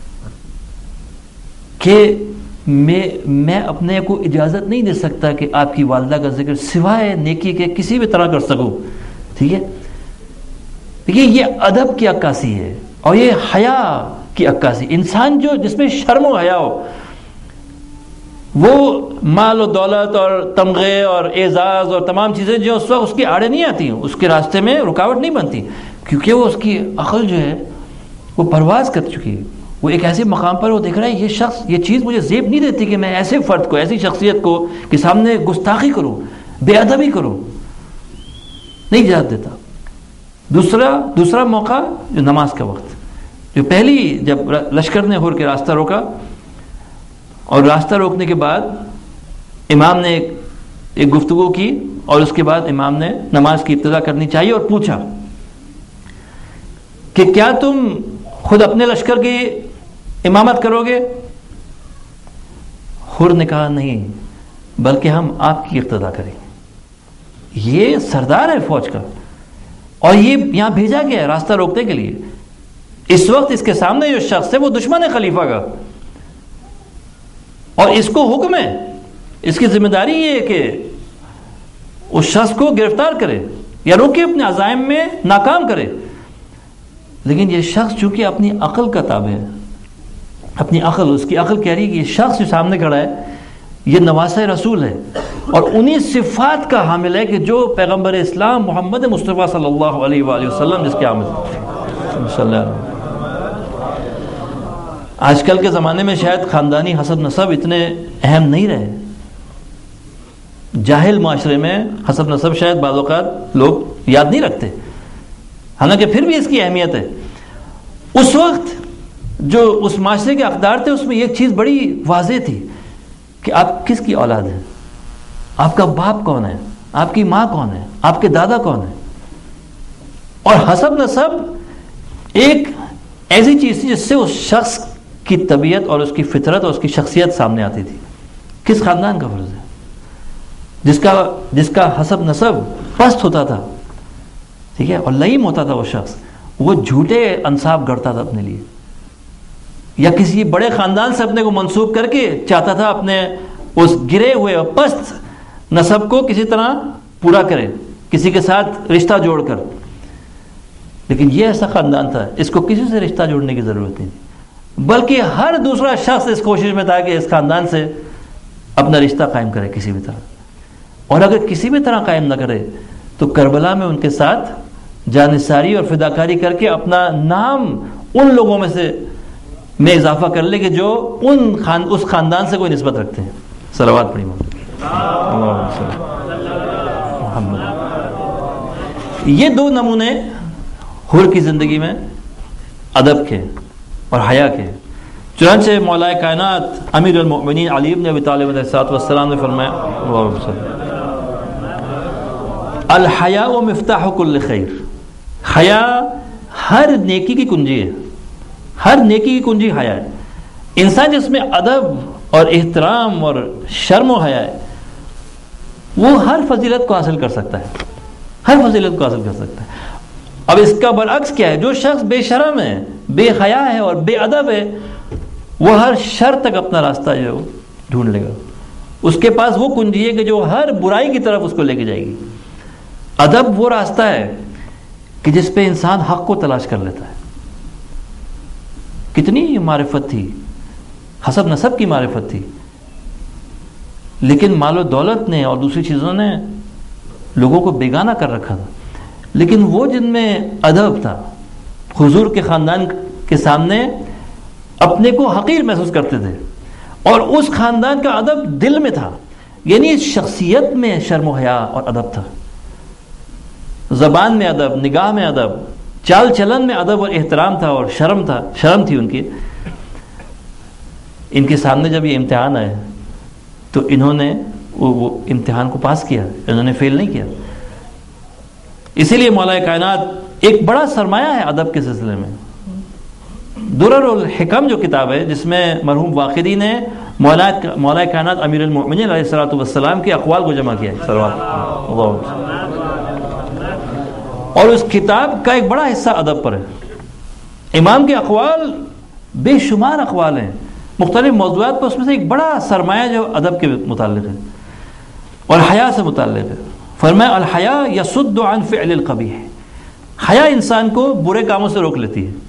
کہ میں اپنے کو اجازت نہیں دے سکتا کہ آپ کی والدہ کا ذکر سوائے نیکی کے کسی بھی طرح کر سکوں. ٹھیک ہے, دیکھیے یہ ادب کی عکاسی ہے اور یہ حیا کی عکاسی. انسان جو جس میں شرم و حیا ہو وہ مال و دولت اور تمغے اور اعزاز اور تمام چیزیں جو اس وقت اس کی آڑے نہیں آتی ہیں, اس کے راستے میں رکاوٹ نہیں بنتی, کیونکہ وہ اس کی عقل جو ہے وہ پرواز کر چکی ہے. وہ ایک ایسے مقام پر وہ دیکھ رہا ہے یہ شخص یہ چیز مجھے زیب نہیں دیتی کہ میں ایسے فرد کو ایسی شخصیت کو کہ سامنے گستاخی کروں, بے ادبی کروں, نہیں اجازت دیتا. دوسرا موقع جو نماز کا وقت, جو پہلی جب لشکر نے حر کے راستہ روکا اور راستہ روکنے کے بعد امام نے ایک گفتگو کی اور اس کے بعد امام نے نماز کی ابتدا کرنی چاہیے اور پوچھا کہ کیا تم خود اپنے لشکر کی امامت کرو گے؟ حر نے کہا نہیں, بلکہ ہم آپ کی اقتدا کریں گے. یہ سردار ہے فوج کا اور یہ یہاں بھیجا گیا ہے راستہ روکنے کے لیے. اس وقت اس کے سامنے جو شخص ہے وہ دشمن ہے خلیفہ کا, اور اس کو حکم ہے, اس کی ذمہ داری یہ ہے کہ اس شخص کو گرفتار کرے یا روکے, اپنے عزائم میں ناکام کرے. لیکن یہ شخص چونکہ اپنی عقل کا تابع ہے, اپنی عقل, اس کی عقل کہہ رہی ہے کہ یہ شخص جو سامنے کھڑا ہے یہ نواسہ رسول ہے اور انہی صفات کا حامل ہے کہ جو پیغمبر اسلام محمد مصطفیٰ صلی اللہ علیہ وآلہ وسلم جس کی آمد صلی اللہ. آج کل کے زمانے میں شاید خاندانی حسب نسب اتنے اہم نہیں رہے. جاہل معاشرے میں حسب نسب شاید بعض اوقات لوگ یاد نہیں رکھتے, حالانکہ پھر بھی اس کی اہمیت ہے. اس وقت جو اس معاشرے کے اقدار تھے اس میں ایک چیز بڑی واضح تھی کہ آپ کس کی اولاد ہیں, آپ کا باپ کون ہے, آپ کی ماں کون ہے, آپ کے دادا کون ہے. اور حسب نسب ایک ایسی چیز تھی جس سے اس شخص کی طبیعت اور اس کی فطرت اور اس کی شخصیت سامنے آتی تھی. کس خاندان کا فرض ہے, جس کا حسب نسب پست ہوتا تھا, ٹھیک ہے, اور لئیم ہوتا تھا وہ شخص, وہ جھوٹے انساب گڑتا تھا اپنے لیے, یا کسی بڑے خاندان سے اپنے کو منسوب کر کے چاہتا تھا اپنے اس گرے ہوئے اور پست نسب کو کسی طرح پورا کرے, کسی کے ساتھ رشتہ جوڑ کر. لیکن یہ ایسا خاندان تھا اس کو کسی سے رشتہ جوڑنے کی ضرورت نہیں, بلکہ ہر دوسرا شخص اس کوشش میں تھا کہ اس خاندان سے اپنا رشتہ قائم کرے کسی بھی طرح, اور اگر کسی بھی طرح قائم نہ کرے تو کربلا میں ان کے ساتھ جانثاری اور فداکاری کر کے اپنا نام ان لوگوں میں سے میں اضافہ کر لے کہ جو اس خاندان سے کوئی نسبت رکھتے ہیں. صلوات پڑھی محمد. یہ دو نمونے حر کی زندگی میں ادب کے اور حیا کے. چنانچہ مولا کائنات امیر المؤمنین علی بن ابی طالب علیہ السلام نے فرمایا الحیاء مفتاح کل خیر, حیا ہر نیکی کی کنجی ہے, ہر نیکی کی کنجی حیا ہے. انسان جس میں ادب اور احترام اور شرم و حیا ہے وہ ہر فضیلت کو حاصل کر سکتا ہے, ہر فضیلت کو حاصل کر سکتا ہے. اب اس کا برعکس کیا ہے, جو شخص بے شرم ہے, بے حیا ہے اور بے ادب ہے وہ ہر شر تک اپنا راستہ جو ہے ڈھونڈ لے گا. اس کے پاس وہ کنجی ہے کہ جو ہر برائی کی طرف اس کو لے کے جائے گی. ادب وہ راستہ ہے کہ جس پہ انسان حق کو تلاش کر لیتا ہے. کتنی معرفت تھی, حسب نسب کی معرفت تھی, لیکن مال و دولت نے اور دوسری چیزوں نے لوگوں کو بیگانہ کر رکھا تھا. لیکن وہ جن میں ادب تھا, حضور کے خاندان کے سامنے اپنے کو حقیر محسوس کرتے تھے, اور اس خاندان کا ادب دل میں تھا, یعنی شخصیت میں شرم و حیا اور ادب تھا, زبان میں ادب, نگاہ میں ادب, چال چلن میں ادب اور احترام تھا اور شرم تھی ان کی. ان کے سامنے جب یہ امتحان آئے تو انہوں نے وہ امتحان کو پاس کیا, انہوں نے فیل نہیں کیا. اسی لیے مولا کائنات ایک بڑا سرمایہ ہے ادب کے سلسلے میں. درر الحکم جو کتاب ہے جس میں مرحوم واقدی نے مولا کائنات امیر المؤمنین علیہ الصلوۃ والسلام کے اقوال کو جمع کیا ہے صلوات اللہ، اور اس کتاب کا ایک بڑا حصہ ادب پر ہے. امام کے اقوال بے شمار اقوال ہیں مختلف موضوعات پر، اس میں سے ایک بڑا سرمایہ جو ادب کے متعلق ہے اور حیا سے متعلق ہے. فرمایا الحیا یصد عن فعل القبیح، حیا انسان کو برے کاموں سے روک لیتی ہے.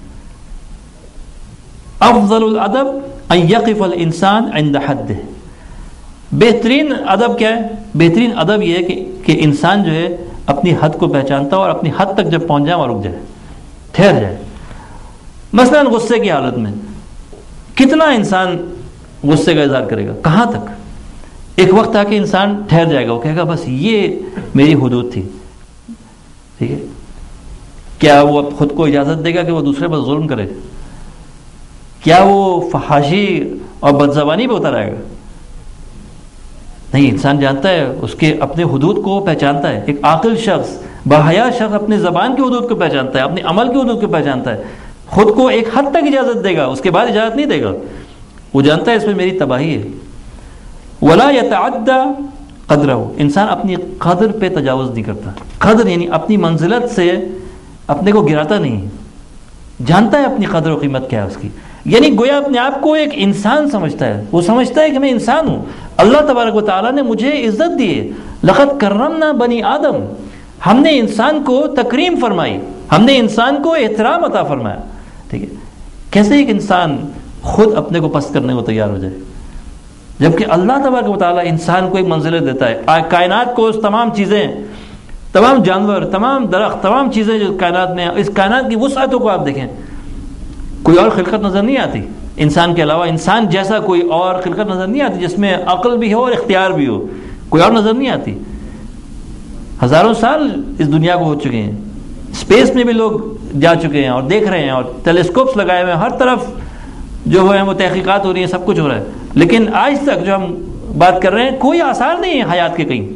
افضل الادب ان یقف الانسان عند حدہ، بہترین ادب کیا ہے؟ بہترین ادب یہ ہے کہ انسان جو ہے اپنی حد کو پہچانتا اور اپنی حد تک جب پہنچ جائے وہاں رک جائے، ٹھہر جائے. مثلا غصے کی حالت میں کتنا انسان غصے کا اظہار کرے گا، کہاں تک؟ ایک وقت آ کے انسان ٹھہر جائے گا، وہ کہے گا بس یہ میری حدود تھی. ٹھیک ہے، کیا وہ اب خود کو اجازت دے گا کہ وہ دوسرے پر ظلم کرے؟ کیا وہ فحاشی اور بدزبانی پہ اتر آئے گا؟ نہیں، انسان جانتا ہے اس کے اپنے حدود کو پہچانتا ہے. ایک عاقل شخص، باحیا شخص اپنی زبان کی حدود کو پہچانتا ہے، اپنے عمل کی حدود کو پہچانتا ہے. خود کو ایک حد تک اجازت دے گا، اس کے بعد اجازت نہیں دے گا. وہ جانتا ہے اس میں میری تباہی ہے. ولا يتعدى قدرہ، انسان اپنی قدر پہ تجاوز نہیں کرتا. قدر یعنی اپنی منزلت سے اپنے کو گراتا نہیں، جانتا ہے اپنی قدر و قیمت کیا ہے اس کی. یعنی گویا اپنے آپ کو ایک انسان سمجھتا ہے. وہ سمجھتا ہے کہ میں انسان ہوں، اللہ تبارک و تعالیٰ نے مجھے عزت دی ہے. لقد کرمنا بنی آدم، ہم نے انسان کو تکریم فرمائی، ہم نے انسان کو احترام عطا فرمایا. ٹھیک ہے، کیسے ایک انسان خود اپنے کو پست کرنے کو تیار ہو جائے، جبکہ اللہ تبارک و تعالیٰ انسان کو ایک منزلت دیتا ہے. کائنات کو، اس تمام چیزیں، تمام جانور، تمام درخت، تمام چیزیں جو کائنات میں، اس کائنات کی وسعتوں کو آپ دیکھیں، کوئی اور خلقت نظر نہیں آتی انسان کے علاوہ. انسان جیسا کوئی اور خلقت نظر نہیں آتی جس میں عقل بھی ہو اور اختیار بھی ہو، کوئی اور نظر نہیں آتی. ہزاروں سال اس دنیا کو ہو چکے ہیں، اسپیس میں بھی لوگ جا چکے ہیں اور دیکھ رہے ہیں، اور ٹیلیسکوپس لگائے ہوئے ہیں، ہر طرف جو ہے وہ تحقیقات ہو رہی ہیں، سب کچھ ہو رہا ہے. لیکن آج تک جو ہم بات کر رہے ہیں کوئی آثار نہیں ہے حیات کے کہیں.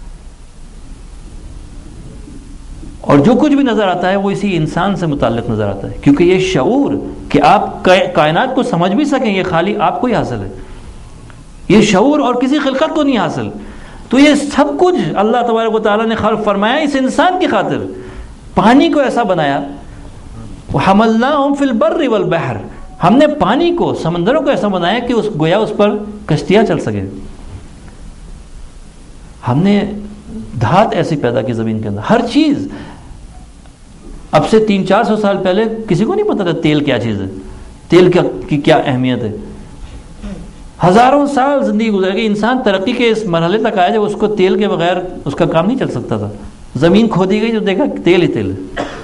اور جو کچھ بھی نظر آتا ہے وہ اسی انسان سے متعلق نظر آتا ہے، کیونکہ یہ شعور کہ آپ کائنات کو سمجھ بھی سکیں یہ خالی آپ کو ہی حاصل ہے. یہ شعور اور کسی خلقت کو نہیں حاصل. تو یہ سب کچھ اللہ تبارک و تعالیٰ نے خلق فرمایا اس انسان کی خاطر. پانی کو ایسا بنایا، وَحَمَلْنَاهُمْ فِي الْبَرِّ وَالْبَحْرِ، ہم نے پانی کو، سمندروں کو ایسا بنایا کہ گویا اس پر کشتیاں چل سکے. ہم نے دھات ایسی پیدا کی زمین کے اندر. ہر چیز اب سے 300-400 سال پہلے کسی کو نہیں پتا تھا تیل کیا چیز ہے، تیل کی کیا اہمیت ہے. ہزاروں سال زندگی گزر گئی، انسان ترقی کے اس مرحلے تک آیا جب اس کو تیل کے بغیر اس کا کام نہیں چل سکتا تھا. زمین کھودی گئی جو دیکھا تیل ہی تیل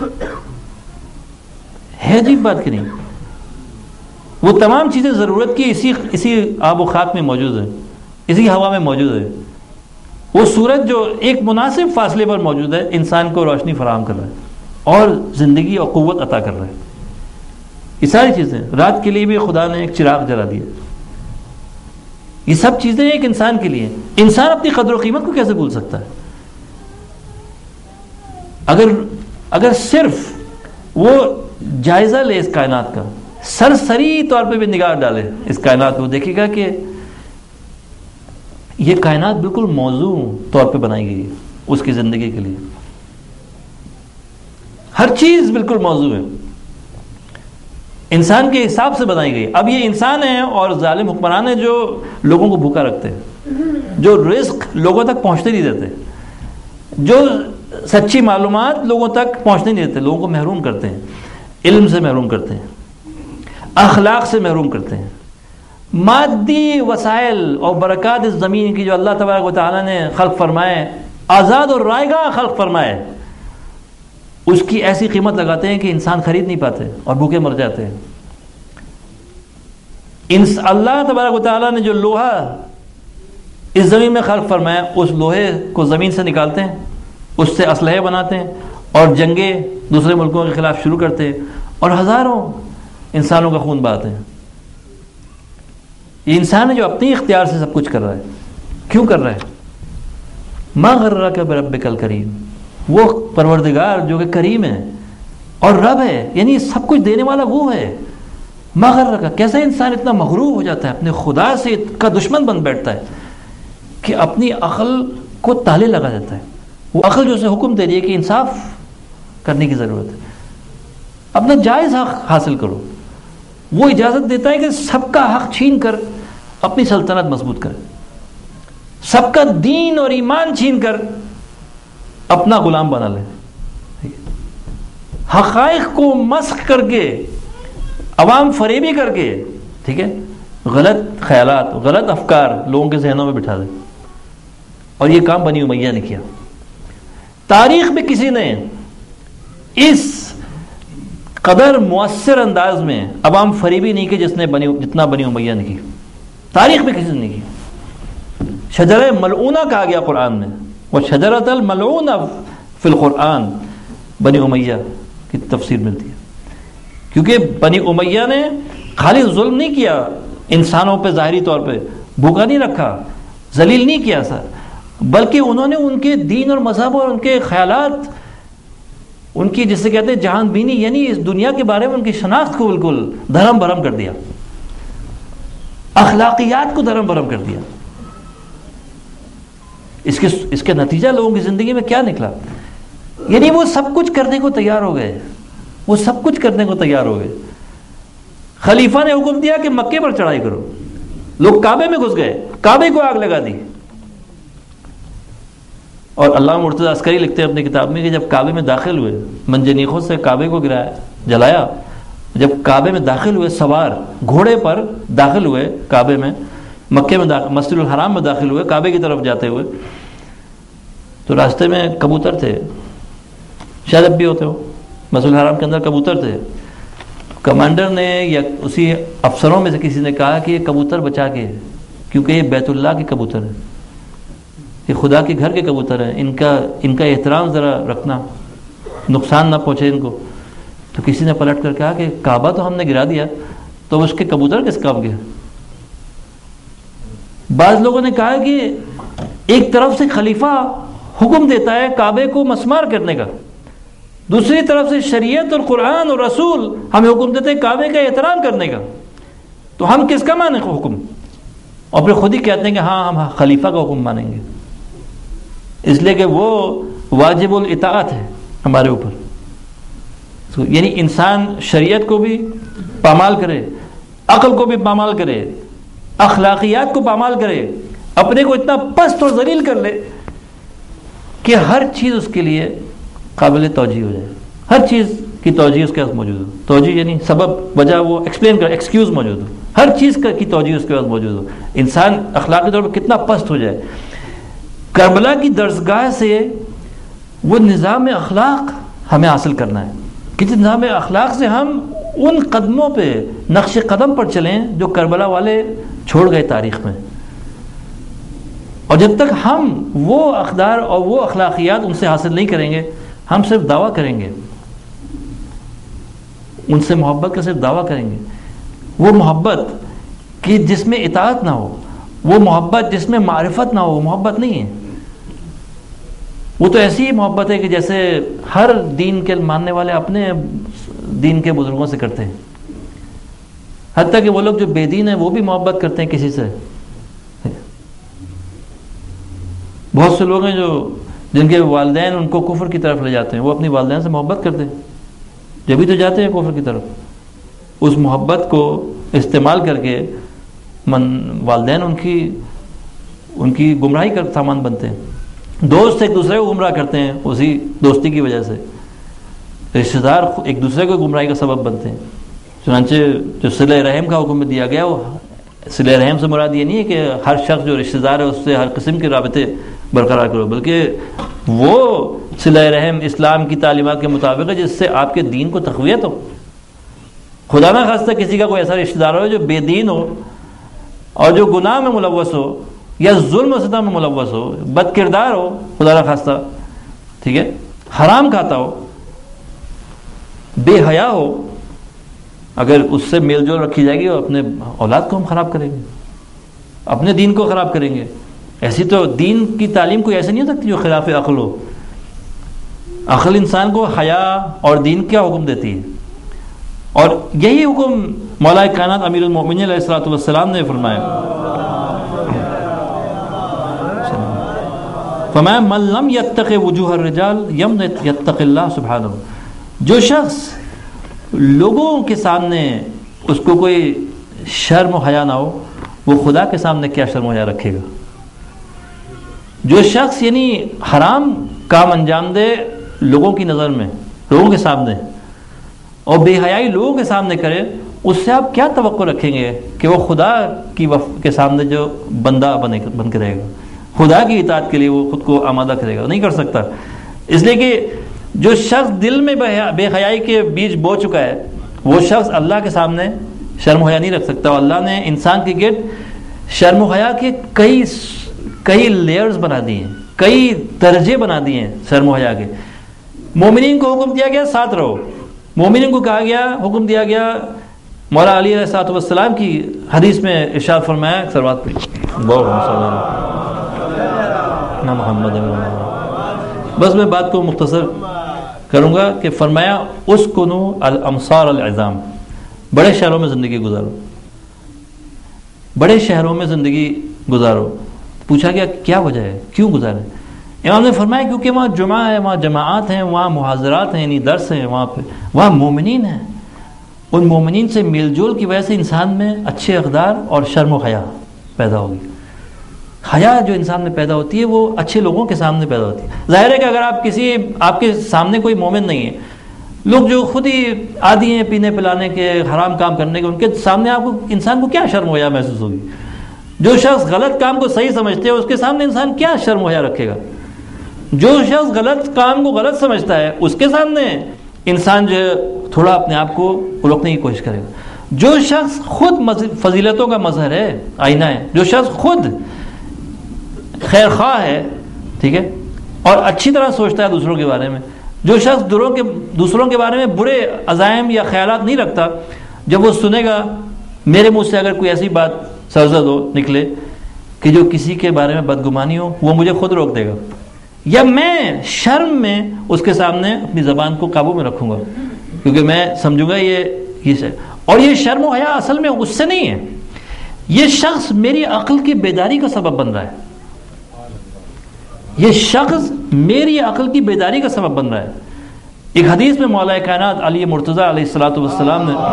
ہے. عجیب بات کہ نہیں؟ وہ تمام چیزیں ضرورت کی اسی آب و خاک میں موجود ہے، اسی ہوا میں موجود ہے. وہ سورج جو ایک مناسب فاصلے پر موجود ہے، انسان کو روشنی فراہم کر رہا ہے اور زندگی اور قوت عطا کر رہا ہے. یہ ساری چیزیں، رات کے لیے بھی خدا نے ایک چراغ جلا دیا. یہ سب چیزیں ایک انسان کے لیے. انسان اپنی قدر و قیمت کو کیسے بھول سکتا ہے؟ اگر صرف وہ جائزہ لے اس کائنات کا، سرسری طور پہ بھی نگاہ ڈالے اس کائنات کو، دیکھے گا کہ یہ کائنات بالکل موضوع طور پہ بنائی گئی ہے اس کی زندگی کے لیے. ہر چیز بالکل موضوع ہے، انسان کے حساب سے بنائی گئی. اب یہ انسان ہیں اور ظالم حکمران ہیں جو لوگوں کو بھوکا رکھتے ہیں، جو رزق لوگوں تک پہنچتے نہیں دیتے، جو سچی معلومات لوگوں تک پہنچنے نہیں دیتے، لوگوں کو محروم کرتے ہیں، علم سے محروم کرتے ہیں، اخلاق سے محروم کرتے ہیں. مادی وسائل اور برکات اس زمین کی جو اللہ تبارک و تعالیٰ نے خلق فرمائے، آزاد اور رائگاں خلق فرمائے، اس کی ایسی قیمت لگاتے ہیں کہ انسان خرید نہیں پاتے اور بھوکے مر جاتے ہیں. اللہ تبارک و تعالیٰ نے جو لوہا اس زمین میں خلق فرمایا، اس لوہے کو زمین سے نکالتے ہیں، اس سے اسلحے بناتے ہیں اور جنگیں دوسرے ملکوں کے خلاف شروع کرتے ہیں اور ہزاروں انسانوں کا خون بہاتے ہیں. یہ انسان ہے جو اپنی اختیار سے سب کچھ کر رہا ہے. کیوں کر رہا ہے؟ ما غرک بربک الکریم، وہ پروردگار جو کہ کریم ہے، اور رب ہے، یعنی سب کچھ دینے والا وہ ہے. مغرر کا، کیسے انسان اتنا مغرور ہو جاتا ہے، اپنے خدا سے کا دشمن بن بیٹھتا ہے کہ اپنی عقل کو تالے لگا دیتا ہے. وہ عقل جو اسے حکم دے رہی ہے کہ انصاف کرنے کی ضرورت ہے، اپنا جائز حق حاصل کرو، وہ اجازت دیتا ہے کہ سب کا حق چھین کر اپنی سلطنت مضبوط کرے، سب کا دین اور ایمان چھین کر اپنا غلام بنا لے، حقائق کو مسخ کر کے، عوام فریبی کر کے، ٹھیک ہے، غلط خیالات، غلط افکار لوگوں کے ذہنوں میں بٹھا دے. اور یہ کام بنی امیہ نے کیا. تاریخ میں کسی نے اس قدر مؤثر انداز میں عوام فریبی نہیں کی جتنا بنی امیہ نے کی. تاریخ میں کسی نے نہیں کی. شجرہ ملعونہ کہا گیا قرآن میں، وہ شجرۃ الملعونہ فی القرآن بنی امیہ کی تفسیر ملتی ہے. کیونکہ بنی امیہ نے خالی ظلم نہیں کیا انسانوں پہ، ظاہری طور پہ بھوکا نہیں رکھا، ذلیل نہیں کیا سر، بلکہ انہوں نے ان کے دین اور مذہب اور ان کے خیالات، ان کی جسے کہتے ہیں جہان بینی، یعنی اس دنیا کے بارے میں ان کی شناخت کو بالکل دھرم بھرم کر دیا، اخلاقیات کو دھرم بھرم کر دیا. اس کے نتیجہ لوگوں کی زندگی میں کیا نکلا؟ یعنی وہ سب کچھ کرنے کو تیار ہو گئے، وہ سب کچھ کرنے کو تیار ہو گئے. خلیفہ نے حکم دیا کہ مکے پر چڑھائی کرو، لوگ کعبے میں گھس گئے، کعبے کو آگ لگا دی. اور علامہ مرتضیٰ عسکری لکھتے ہیں اپنی کتاب میں کہ جب کعبے میں داخل ہوئے، منجنیقوں سے کعبے کو گرایا، جلایا. جب کعبے میں داخل ہوئے، سوار گھوڑے پر داخل ہوئے کعبے میں، مکے میں مسجد الحرام میں داخل ہوئے کعبے کی طرف جاتے ہوئے، تو راستے میں کبوتر تھے، شاید اب بھی ہوتے ہو، مسجد الحرام کے اندر کبوتر تھے. کمانڈر نے یا اسی افسروں میں سے کسی نے کہا کہ یہ کبوتر بچا کے، کیونکہ یہ بیت اللہ کے کبوتر ہیں، یہ خدا کے گھر کے کبوتر ہیں، ان کا احترام ذرا رکھنا، نقصان نہ پہنچے ان کو. تو کسی نے پلٹ کر کہا کہ کعبہ تو ہم نے گرا دیا، تو اس کے کبوتر کس کام کے؟ بعض لوگوں نے کہا کہ ایک طرف سے خلیفہ حکم دیتا ہے کعبے کو مسمار کرنے کا، دوسری طرف سے شریعت اور قرآن اور رسول ہمیں حکم دیتے ہیں کعبے کا احترام کرنے کا، تو ہم کس کا مانیں حکم؟ اور پھر خود ہی کہتے ہیں کہ ہاں ہم خلیفہ کا حکم مانیں گے، اس لیے کہ وہ واجب الاطاعت ہے ہمارے اوپر. یعنی انسان شریعت کو بھی پامال کرے، عقل کو بھی پامال کرے، اخلاقیات کو پامال کرے، اپنے کو اتنا پست اور ذلیل کر لے کہ ہر چیز اس کے لیے قابل توجیہ ہو جائے، ہر چیز کی توجیہ اس کے پاس موجود ہو. توجیہ یعنی سبب، وجہ، وہ ایکسپلین کر، ایکسکیوز موجود ہو، ہر چیز کی توجیہ اس کے پاس موجود ہو. انسان اخلاقی طور پر کتنا پست ہو جائے. کربلا کی درسگاہ سے وہ نظام اخلاق ہمیں حاصل کرنا ہے کہ جس نظام اخلاق سے ہم ان قدموں پہ نقش قدم پر چلیں جو کربلا والے چھوڑ گئے تاریخ میں. اور جب تک ہم وہ اقدار اور وہ اخلاقیات ان سے حاصل نہیں کریں گے، ہم صرف دعویٰ کریں گے، ان سے محبت کا صرف دعویٰ کریں گے. وہ محبت کہ جس میں اطاعت نہ ہو، وہ محبت جس میں معرفت نہ ہو، وہ محبت نہیں ہے. وہ تو ایسی ہی محبت ہے کہ جیسے ہر دین کے ماننے والے اپنے دین کے بزرگوں سے کرتے ہیں. حتیٰ کہ وہ لوگ جو بے دین ہیں وہ بھی محبت کرتے ہیں کسی سے. بہت سے لوگ ہیں جو جن کے والدین ان کو کفر کی طرف لے جاتے ہیں، وہ اپنی والدین سے محبت کرتے ہیں، جبھی تو جاتے ہیں کفر کی طرف. اس محبت کو استعمال کر کے والدین ان کی گمراہی کا سامان بنتے ہیں. دوست ایک دوسرے کو گمراہ کرتے ہیں اسی دوستی کی وجہ سے. رشتہ دار ایک دوسرے کو گمراہی کا سبب بنتے ہیں. چنانچہ جو صلہ رحم کا حکم دیا گیا، وہ صلہ رحم سے مراد یہ نہیں ہے کہ ہر شخص جو رشتہ دار ہے اس سے ہر قسم کے رابطے برقرار کرو، بلکہ وہ صلہ رحم اسلام کی تعلیمات کے مطابق ہے جس سے آپ کے دین کو تقویت ہو. خدا نہ خواستہ کسی کا کوئی ایسا رشتہ دار ہو جو بے دین ہو اور جو گناہ میں ملوث ہو یا ظلم و ستم میں ملوث ہو، بد کردار ہو، خدا نہ خواستہ، ٹھیک ہے، حرام کھاتا ہو، بے حیا ہو. اگر اس سے میل جول رکھی جائے گی اور اپنے اولاد کو ہم خراب کریں گے، اپنے دین کو خراب کریں گے. ایسی تو دین کی تعلیم کوئی ایسے نہیں ہو سکتی جو خلاف عقل ہو. عقل انسان کو حیا اور دین کیا حکم دیتی ہے، اور یہی حکم مولا کائنات امیر المومنین علیہ الصلوۃ والسلام نے فرمایا من لم یتق وجوہ الرجال یم یتق اللہ سبحانہ. جو شخص لوگوں کے سامنے اس کو کوئی شرم و حیا نہ ہو، وہ خدا کے سامنے کیا شرم و حیا رکھے گا. جو شخص یعنی حرام کام انجام دے لوگوں کی نظر میں، لوگوں کے سامنے، اور بے حیائی لوگوں کے سامنے کرے، اس سے آپ کیا توقع رکھیں گے کہ وہ خدا کے سامنے جو بندہ بن کے رہے گا، خدا کی اطاعت کے لیے وہ خود کو آمادہ کرے گا؟ نہیں کر سکتا. اس لیے کہ جو شخص دل میں بے حیائی کے بیج بو چکا ہے، وہ شخص اللہ کے سامنے شرم و حیا نہیں رکھ سکتا. اللہ نے انسان کے گرد شرم و حیا کے کئی لیئرز بنا دیے ہیں، کئی درجے بنا دیے ہیں شرم و حیا کے. مومنین کو حکم دیا گیا ساتھ رہو، مومنین کو کہا گیا، حکم دیا گیا. مولا علی علیہ الصلوۃ والسلام کی حدیث میں ارشاد فرمایا، سروات پہ محمد. بس میں بات کو مختصر کروں گا کہ فرمایا اسکنوا الامصار العظام، بڑے شہروں میں زندگی گزارو، بڑے شہروں میں زندگی گزارو. پوچھا گیا کیا وجہ ہے، کیوں گزارے؟ امام نے فرمایا کیونکہ وہاں جمعہ ہے، وہاں جماعات ہیں، وہاں محاضرات ہیں، یعنی درس ہیں، وہاں مومنین ہیں. ان مومنین سے میل جول کی وجہ سے انسان میں اچھے اقدار اور شرم و حیا پیدا ہوگی. حیا جو انسان میں پیدا ہوتی ہے وہ اچھے لوگوں کے سامنے پیدا ہوتی ہے. ظاہر ہے کہ اگر آپ کے سامنے کوئی مومن نہیں ہے، لوگ جو خود ہی عادی ہیں پینے پلانے کے، حرام کام کرنے کے، ان کے سامنے آپ کو انسان کو کیا شرم و حیا محسوس ہوگی؟ جو شخص غلط کام کو صحیح سمجھتے ہیں اس کے سامنے انسان کیا شرم و حیا رکھے گا؟ جو شخص غلط کام کو غلط سمجھتا ہے اس کے سامنے انسان جو ہے تھوڑا اپنے آپ کو روکنے کی کوشش کرے گا. جو شخص خود فضیلتوں کا مظہر ہے، آئینہ ہے، جو شخص خود خیر خواہ ہے، ٹھیک ہے، اور اچھی طرح سوچتا ہے دوسروں کے بارے میں، جو شخص دوسروں کے بارے میں برے عزائم یا خیالات نہیں رکھتا، جب وہ سنے گا میرے منہ سے اگر کوئی ایسی بات سرزد ہو نکلے کہ جو کسی کے بارے میں بدگمانی ہو، وہ مجھے خود روک دے گا، یا میں شرم میں اس کے سامنے اپنی زبان کو قابو میں رکھوں گا، کیونکہ میں سمجھوں گا یہ شے. اور یہ شرم و حیا اصل میں اس سے نہیں ہے، یہ شخص میری عقل کی بیداری کا سبب بن رہا ہے، یہ شخص میری عقل کی بیداری کا سبب بن رہا ہے. ایک حدیث میں مولا کائنات علی مرتضی علیہ الصلوۃ والسلام نے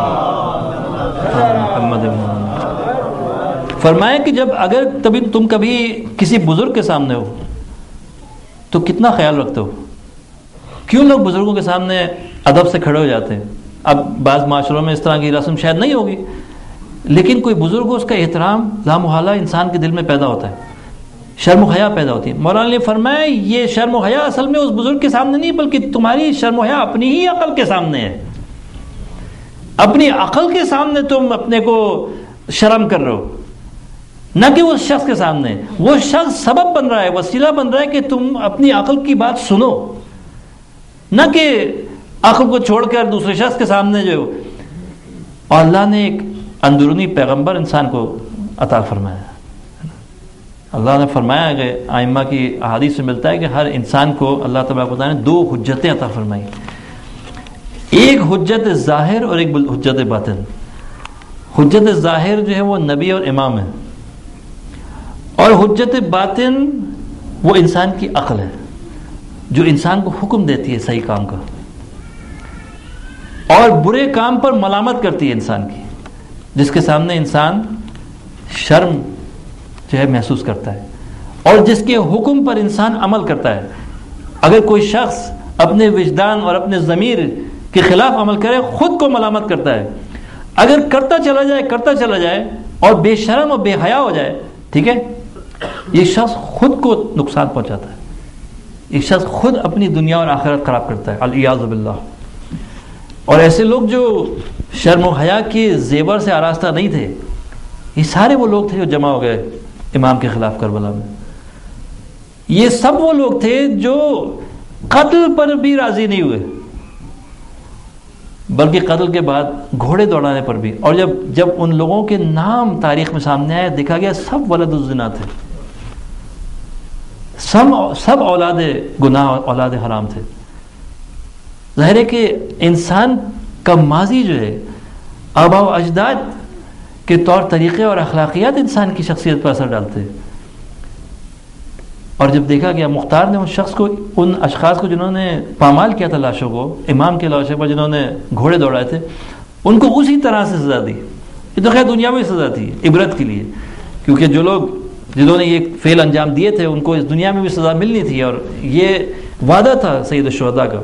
فرمایا کہ جب اگر تم کبھی کسی بزرگ کے سامنے ہو تو کتنا خیال رکھتے ہو؟ کیوں لوگ بزرگوں کے سامنے ادب سے کھڑے ہو جاتے ہیں؟ اب بعض معاشروں میں اس طرح کی رسم شاید نہیں ہوگی، لیکن کوئی بزرگ ہو اس کا احترام لامحالہ انسان کے دل میں پیدا ہوتا ہے، شرم و حیا پیدا ہوتی ہے. مولانا نے فرمایا یہ شرم و حیا اصل میں اس بزرگ کے سامنے نہیں، بلکہ تمہاری شرم و حیا اپنی ہی عقل کے سامنے ہے. اپنی عقل کے سامنے تم اپنے کو شرم کر رہے ہو، نہ کہ اس شخص کے سامنے. وہ شخص سبب بن رہا ہے، وسیلہ بن رہا ہے کہ تم اپنی عقل کی بات سنو، نہ کہ عقل کو چھوڑ کر دوسرے شخص کے سامنے جو. اور اللہ نے ایک اندرونی پیغمبر انسان کو عطا فرمایا. اللہ نے فرمایا کہ ائمہ کی احادیث سے ملتا ہے کہ ہر انسان کو اللہ تبارک و تعالیٰ نے 2 حجتیں عطا فرمائی، ایک حجت ظاہر اور ایک حجت باطن. حجت ظاہر جو ہے وہ نبی اور امام ہے، اور حجت باطن وہ انسان کی عقل ہے جو انسان کو حکم دیتی ہے صحیح کام کا، اور برے کام پر ملامت کرتی ہے انسان کی، جس کے سامنے انسان شرم جو ہے محسوس کرتا ہے، اور جس کے حکم پر انسان عمل کرتا ہے. اگر کوئی شخص اپنے وجدان اور اپنے ضمیر کے خلاف عمل کرے، خود کو ملامت کرتا ہے. اگر کرتا چلا جائے اور بے شرم اور بے حیا ہو جائے، ٹھیک ہے، یہ شخص خود کو نقصان پہنچاتا ہے، ایک شخص خود اپنی دنیا اور آخرت خراب کرتا ہے، العیاذ باللہ. اور ایسے لوگ جو شرم و حیا کے زیور سے آراستہ نہیں تھے، یہ سارے وہ لوگ تھے جو جمع ہو گئے امام کے خلاف کربلا میں. یہ سب وہ لوگ تھے جو قتل پر بھی راضی نہیں ہوئے، بلکہ قتل کے بعد گھوڑے دوڑانے پر بھی. اور جب ان لوگوں کے نام تاریخ میں سامنے آئے، دیکھا گیا سب ولد الزنا تھے، سب اولاد گناہ، اولاد حرام تھے. ظاہر ہے کہ انسان کا ماضی جو ہے آباء و اجداد کے طور طریقے اور اخلاقیات انسان کی شخصیت پر اثر ڈالتے ہیں. اور جب دیکھا گیا مختار نے ان اشخاص کو جنہوں نے پامال کیا تھا لاشوں کو، امام کے لاشوں پر جنہوں نے گھوڑے دوڑائے تھے، ان کو اسی طرح سے سزا دی. یہ تو خیر دنیا میں سزا تھی عبرت کے لیے، کیونکہ جو لوگ جنہوں نے یہ فعل انجام دیے تھے ان کو اس دنیا میں بھی سزا ملنی تھی، اور یہ وعدہ تھا سید الشہداء کا.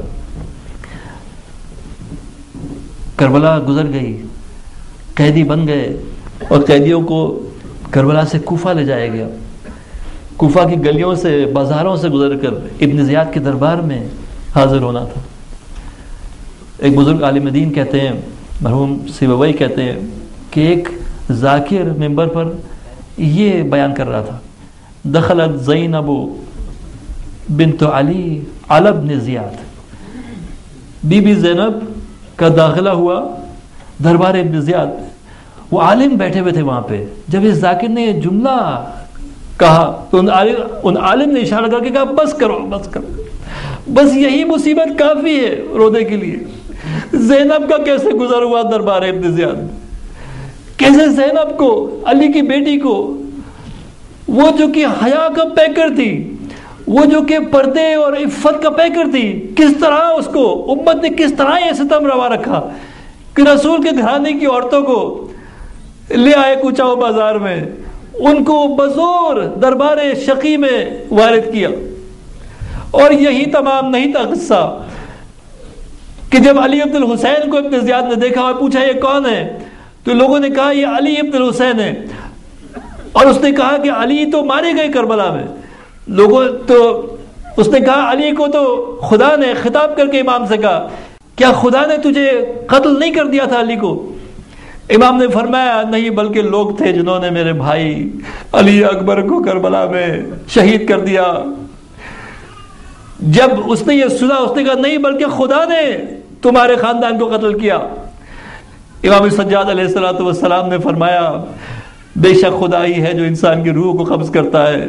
کربلا گزر گئی، قیدی بن گئے، اور قیدیوں کو کربلا سے کوفہ لے جایا گیا. کوفہ کی گلیوں سے بازاروں سے گزر کر ابن زیاد کے دربار میں حاضر ہونا تھا. ایک بزرگ عالم دین کہتے ہیں، مرحوم سیبوی کہتے ہیں کہ ایک ذاکر ممبر پر یہ بیان کر رہا تھا، دخلت زینب بنت علی علی ابن زیاد، بی بی زینب کا داخلہ ہوا دربار ابن زیاد. وہ عالم بیٹھے ہوئے تھے وہاں پہ. جب اس ذاکر نے یہ جملہ کہا تو ان عالم نے اشارہ کر کے کہا بس کرو بس کرو، بس یہی مصیبت کافی ہے رونے کے لیے. زینب کا کیسے گزر ہوا دربار ابن زیاد، کیسے زینب کو، علی کی بیٹی کو، وہ جو کہ حیا کا پیکر تھی، وہ جو کہ پردے اور عفت کا پیکر تھی، کس طرح اس کو امت نے کس طرح یہ ستم روا رکھا کہ رسول کے گھرانے کی عورتوں کو لے آئے کوچاؤ بازار میں، ان کو بزور دربار شقی میں وارد کیا. اور یہی تمام نہیں تھا قصہ کہ جب علی ابن الحسین کو ابن زیاد نے دیکھا اور پوچھا یہ کون ہے، تو لوگوں نے کہا یہ علی ابن الحسین ہے. اور اس نے کہا کہ علی تو مارے گئے کربلا میں. اس نے کہا علی کو تو خدا نے خطاب کر کے امام سے کہا کیا خدا نے تجھے قتل نہیں کر دیا تھا علی کو؟ امام نے فرمایا نہیں، بلکہ لوگ تھے جنہوں نے میرے بھائی علی اکبر کو کربلا میں شہید کر دیا. جب اس نے یہ سنا اس نے کہا نہیں، بلکہ خدا نے تمہارے خاندان کو قتل کیا. امام سجاد علیہ الصلوۃ والسلام نے فرمایا بے شک خدا ہی ہے جو انسان کی روح کو قبض کرتا ہے،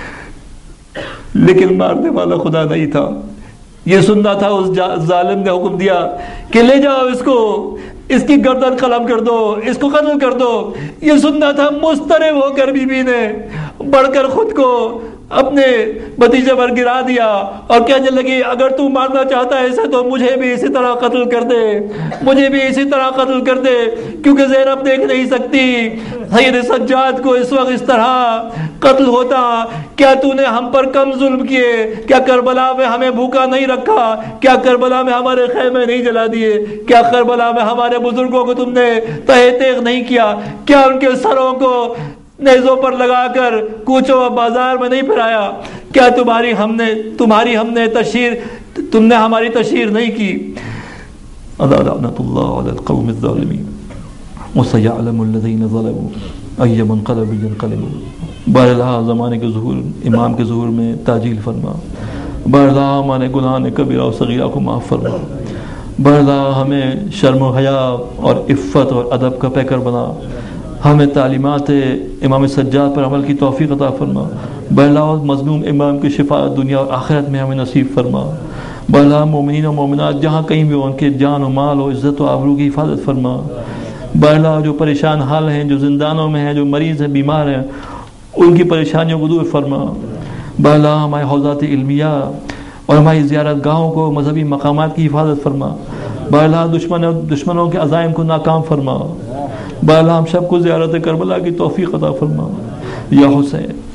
لیکن مارنے والا خدا نہیں تھا. یہ سننا تھا اس ظالم نے حکم دیا کہ لے جاؤ اس کو، اس کی گردن قلم کر دو، اس کو قتل کر دو. یہ سننا تھا مضطرب ہو کر بی بی نے بڑھ کر خود کو اپنے بھتیجے پر گرا دیا اور کہنے لگی اگر تو مارنا چاہتا ہے اسے تو مجھے بھی اسی طرح قتل کر دے، مجھے بھی اسی طرح قتل کر دے، کیونکہ زینب دیکھ نہیں سکتی سید سجاد کو اس وقت اس طرح قتل ہوتا. کیا تو نے ہم پر کم ظلم کیے؟ کیا کربلا میں ہمیں بھوکا نہیں رکھا؟ کیا کربلا میں ہمارے خیمے نہیں جلا دیے؟ کیا کربلا میں ہمارے بزرگوں کو تم نے تہہ تیغ نہیں کیا؟ کیا ان کے سروں کو نیزوں پر لگا کر کوچوں و بازار میں نہیں پھرایا؟ کیا تمہاری ہم نے تشہیر، تم نے ہماری تشہیر نہیں کی؟ لعنت اللہ علی القوم الظالمین وسيعلم الذين ظلموا أي منقلب ينقلبون. بہرحال زمانے کے ظہور، امام کے ظہور میں تعجیل فرما. بہرحال ہمارے گناہ کبیرہ و صغیرہ کو معاف فرما. بہرحال ہمیں شرم و حیا اور عفت اور ادب کا پیکر بنا. ہمیں تعلیمات امام سجاد پر عمل کی توفیق عطا فرما. بہرحال مظلوم امام کی شفاعت دنیا اور آخرت میں ہمیں نصیب فرما. بہرحال مومنین و مومنات جہاں کہیں بھی ان کے جان و مال و عزت و آبرو کی حفاظت فرما. بہرحال جو پریشان حال ہیں، جو زندانوں میں ہیں، جو مریض ہیں، بیمار ہیں، ان کی پریشانیوں کو دور فرما. بہرحال ہمارے حوزات علمیہ اور ہماری زیارت گاہوں کو، مذہبی مقامات کی حفاظت فرما. بہرحال دشمنوں کے عزائم کو ناکام فرما. بہرحال ہم سب کو زیارت کربلا کی توفیق عطا فرما. یا حسین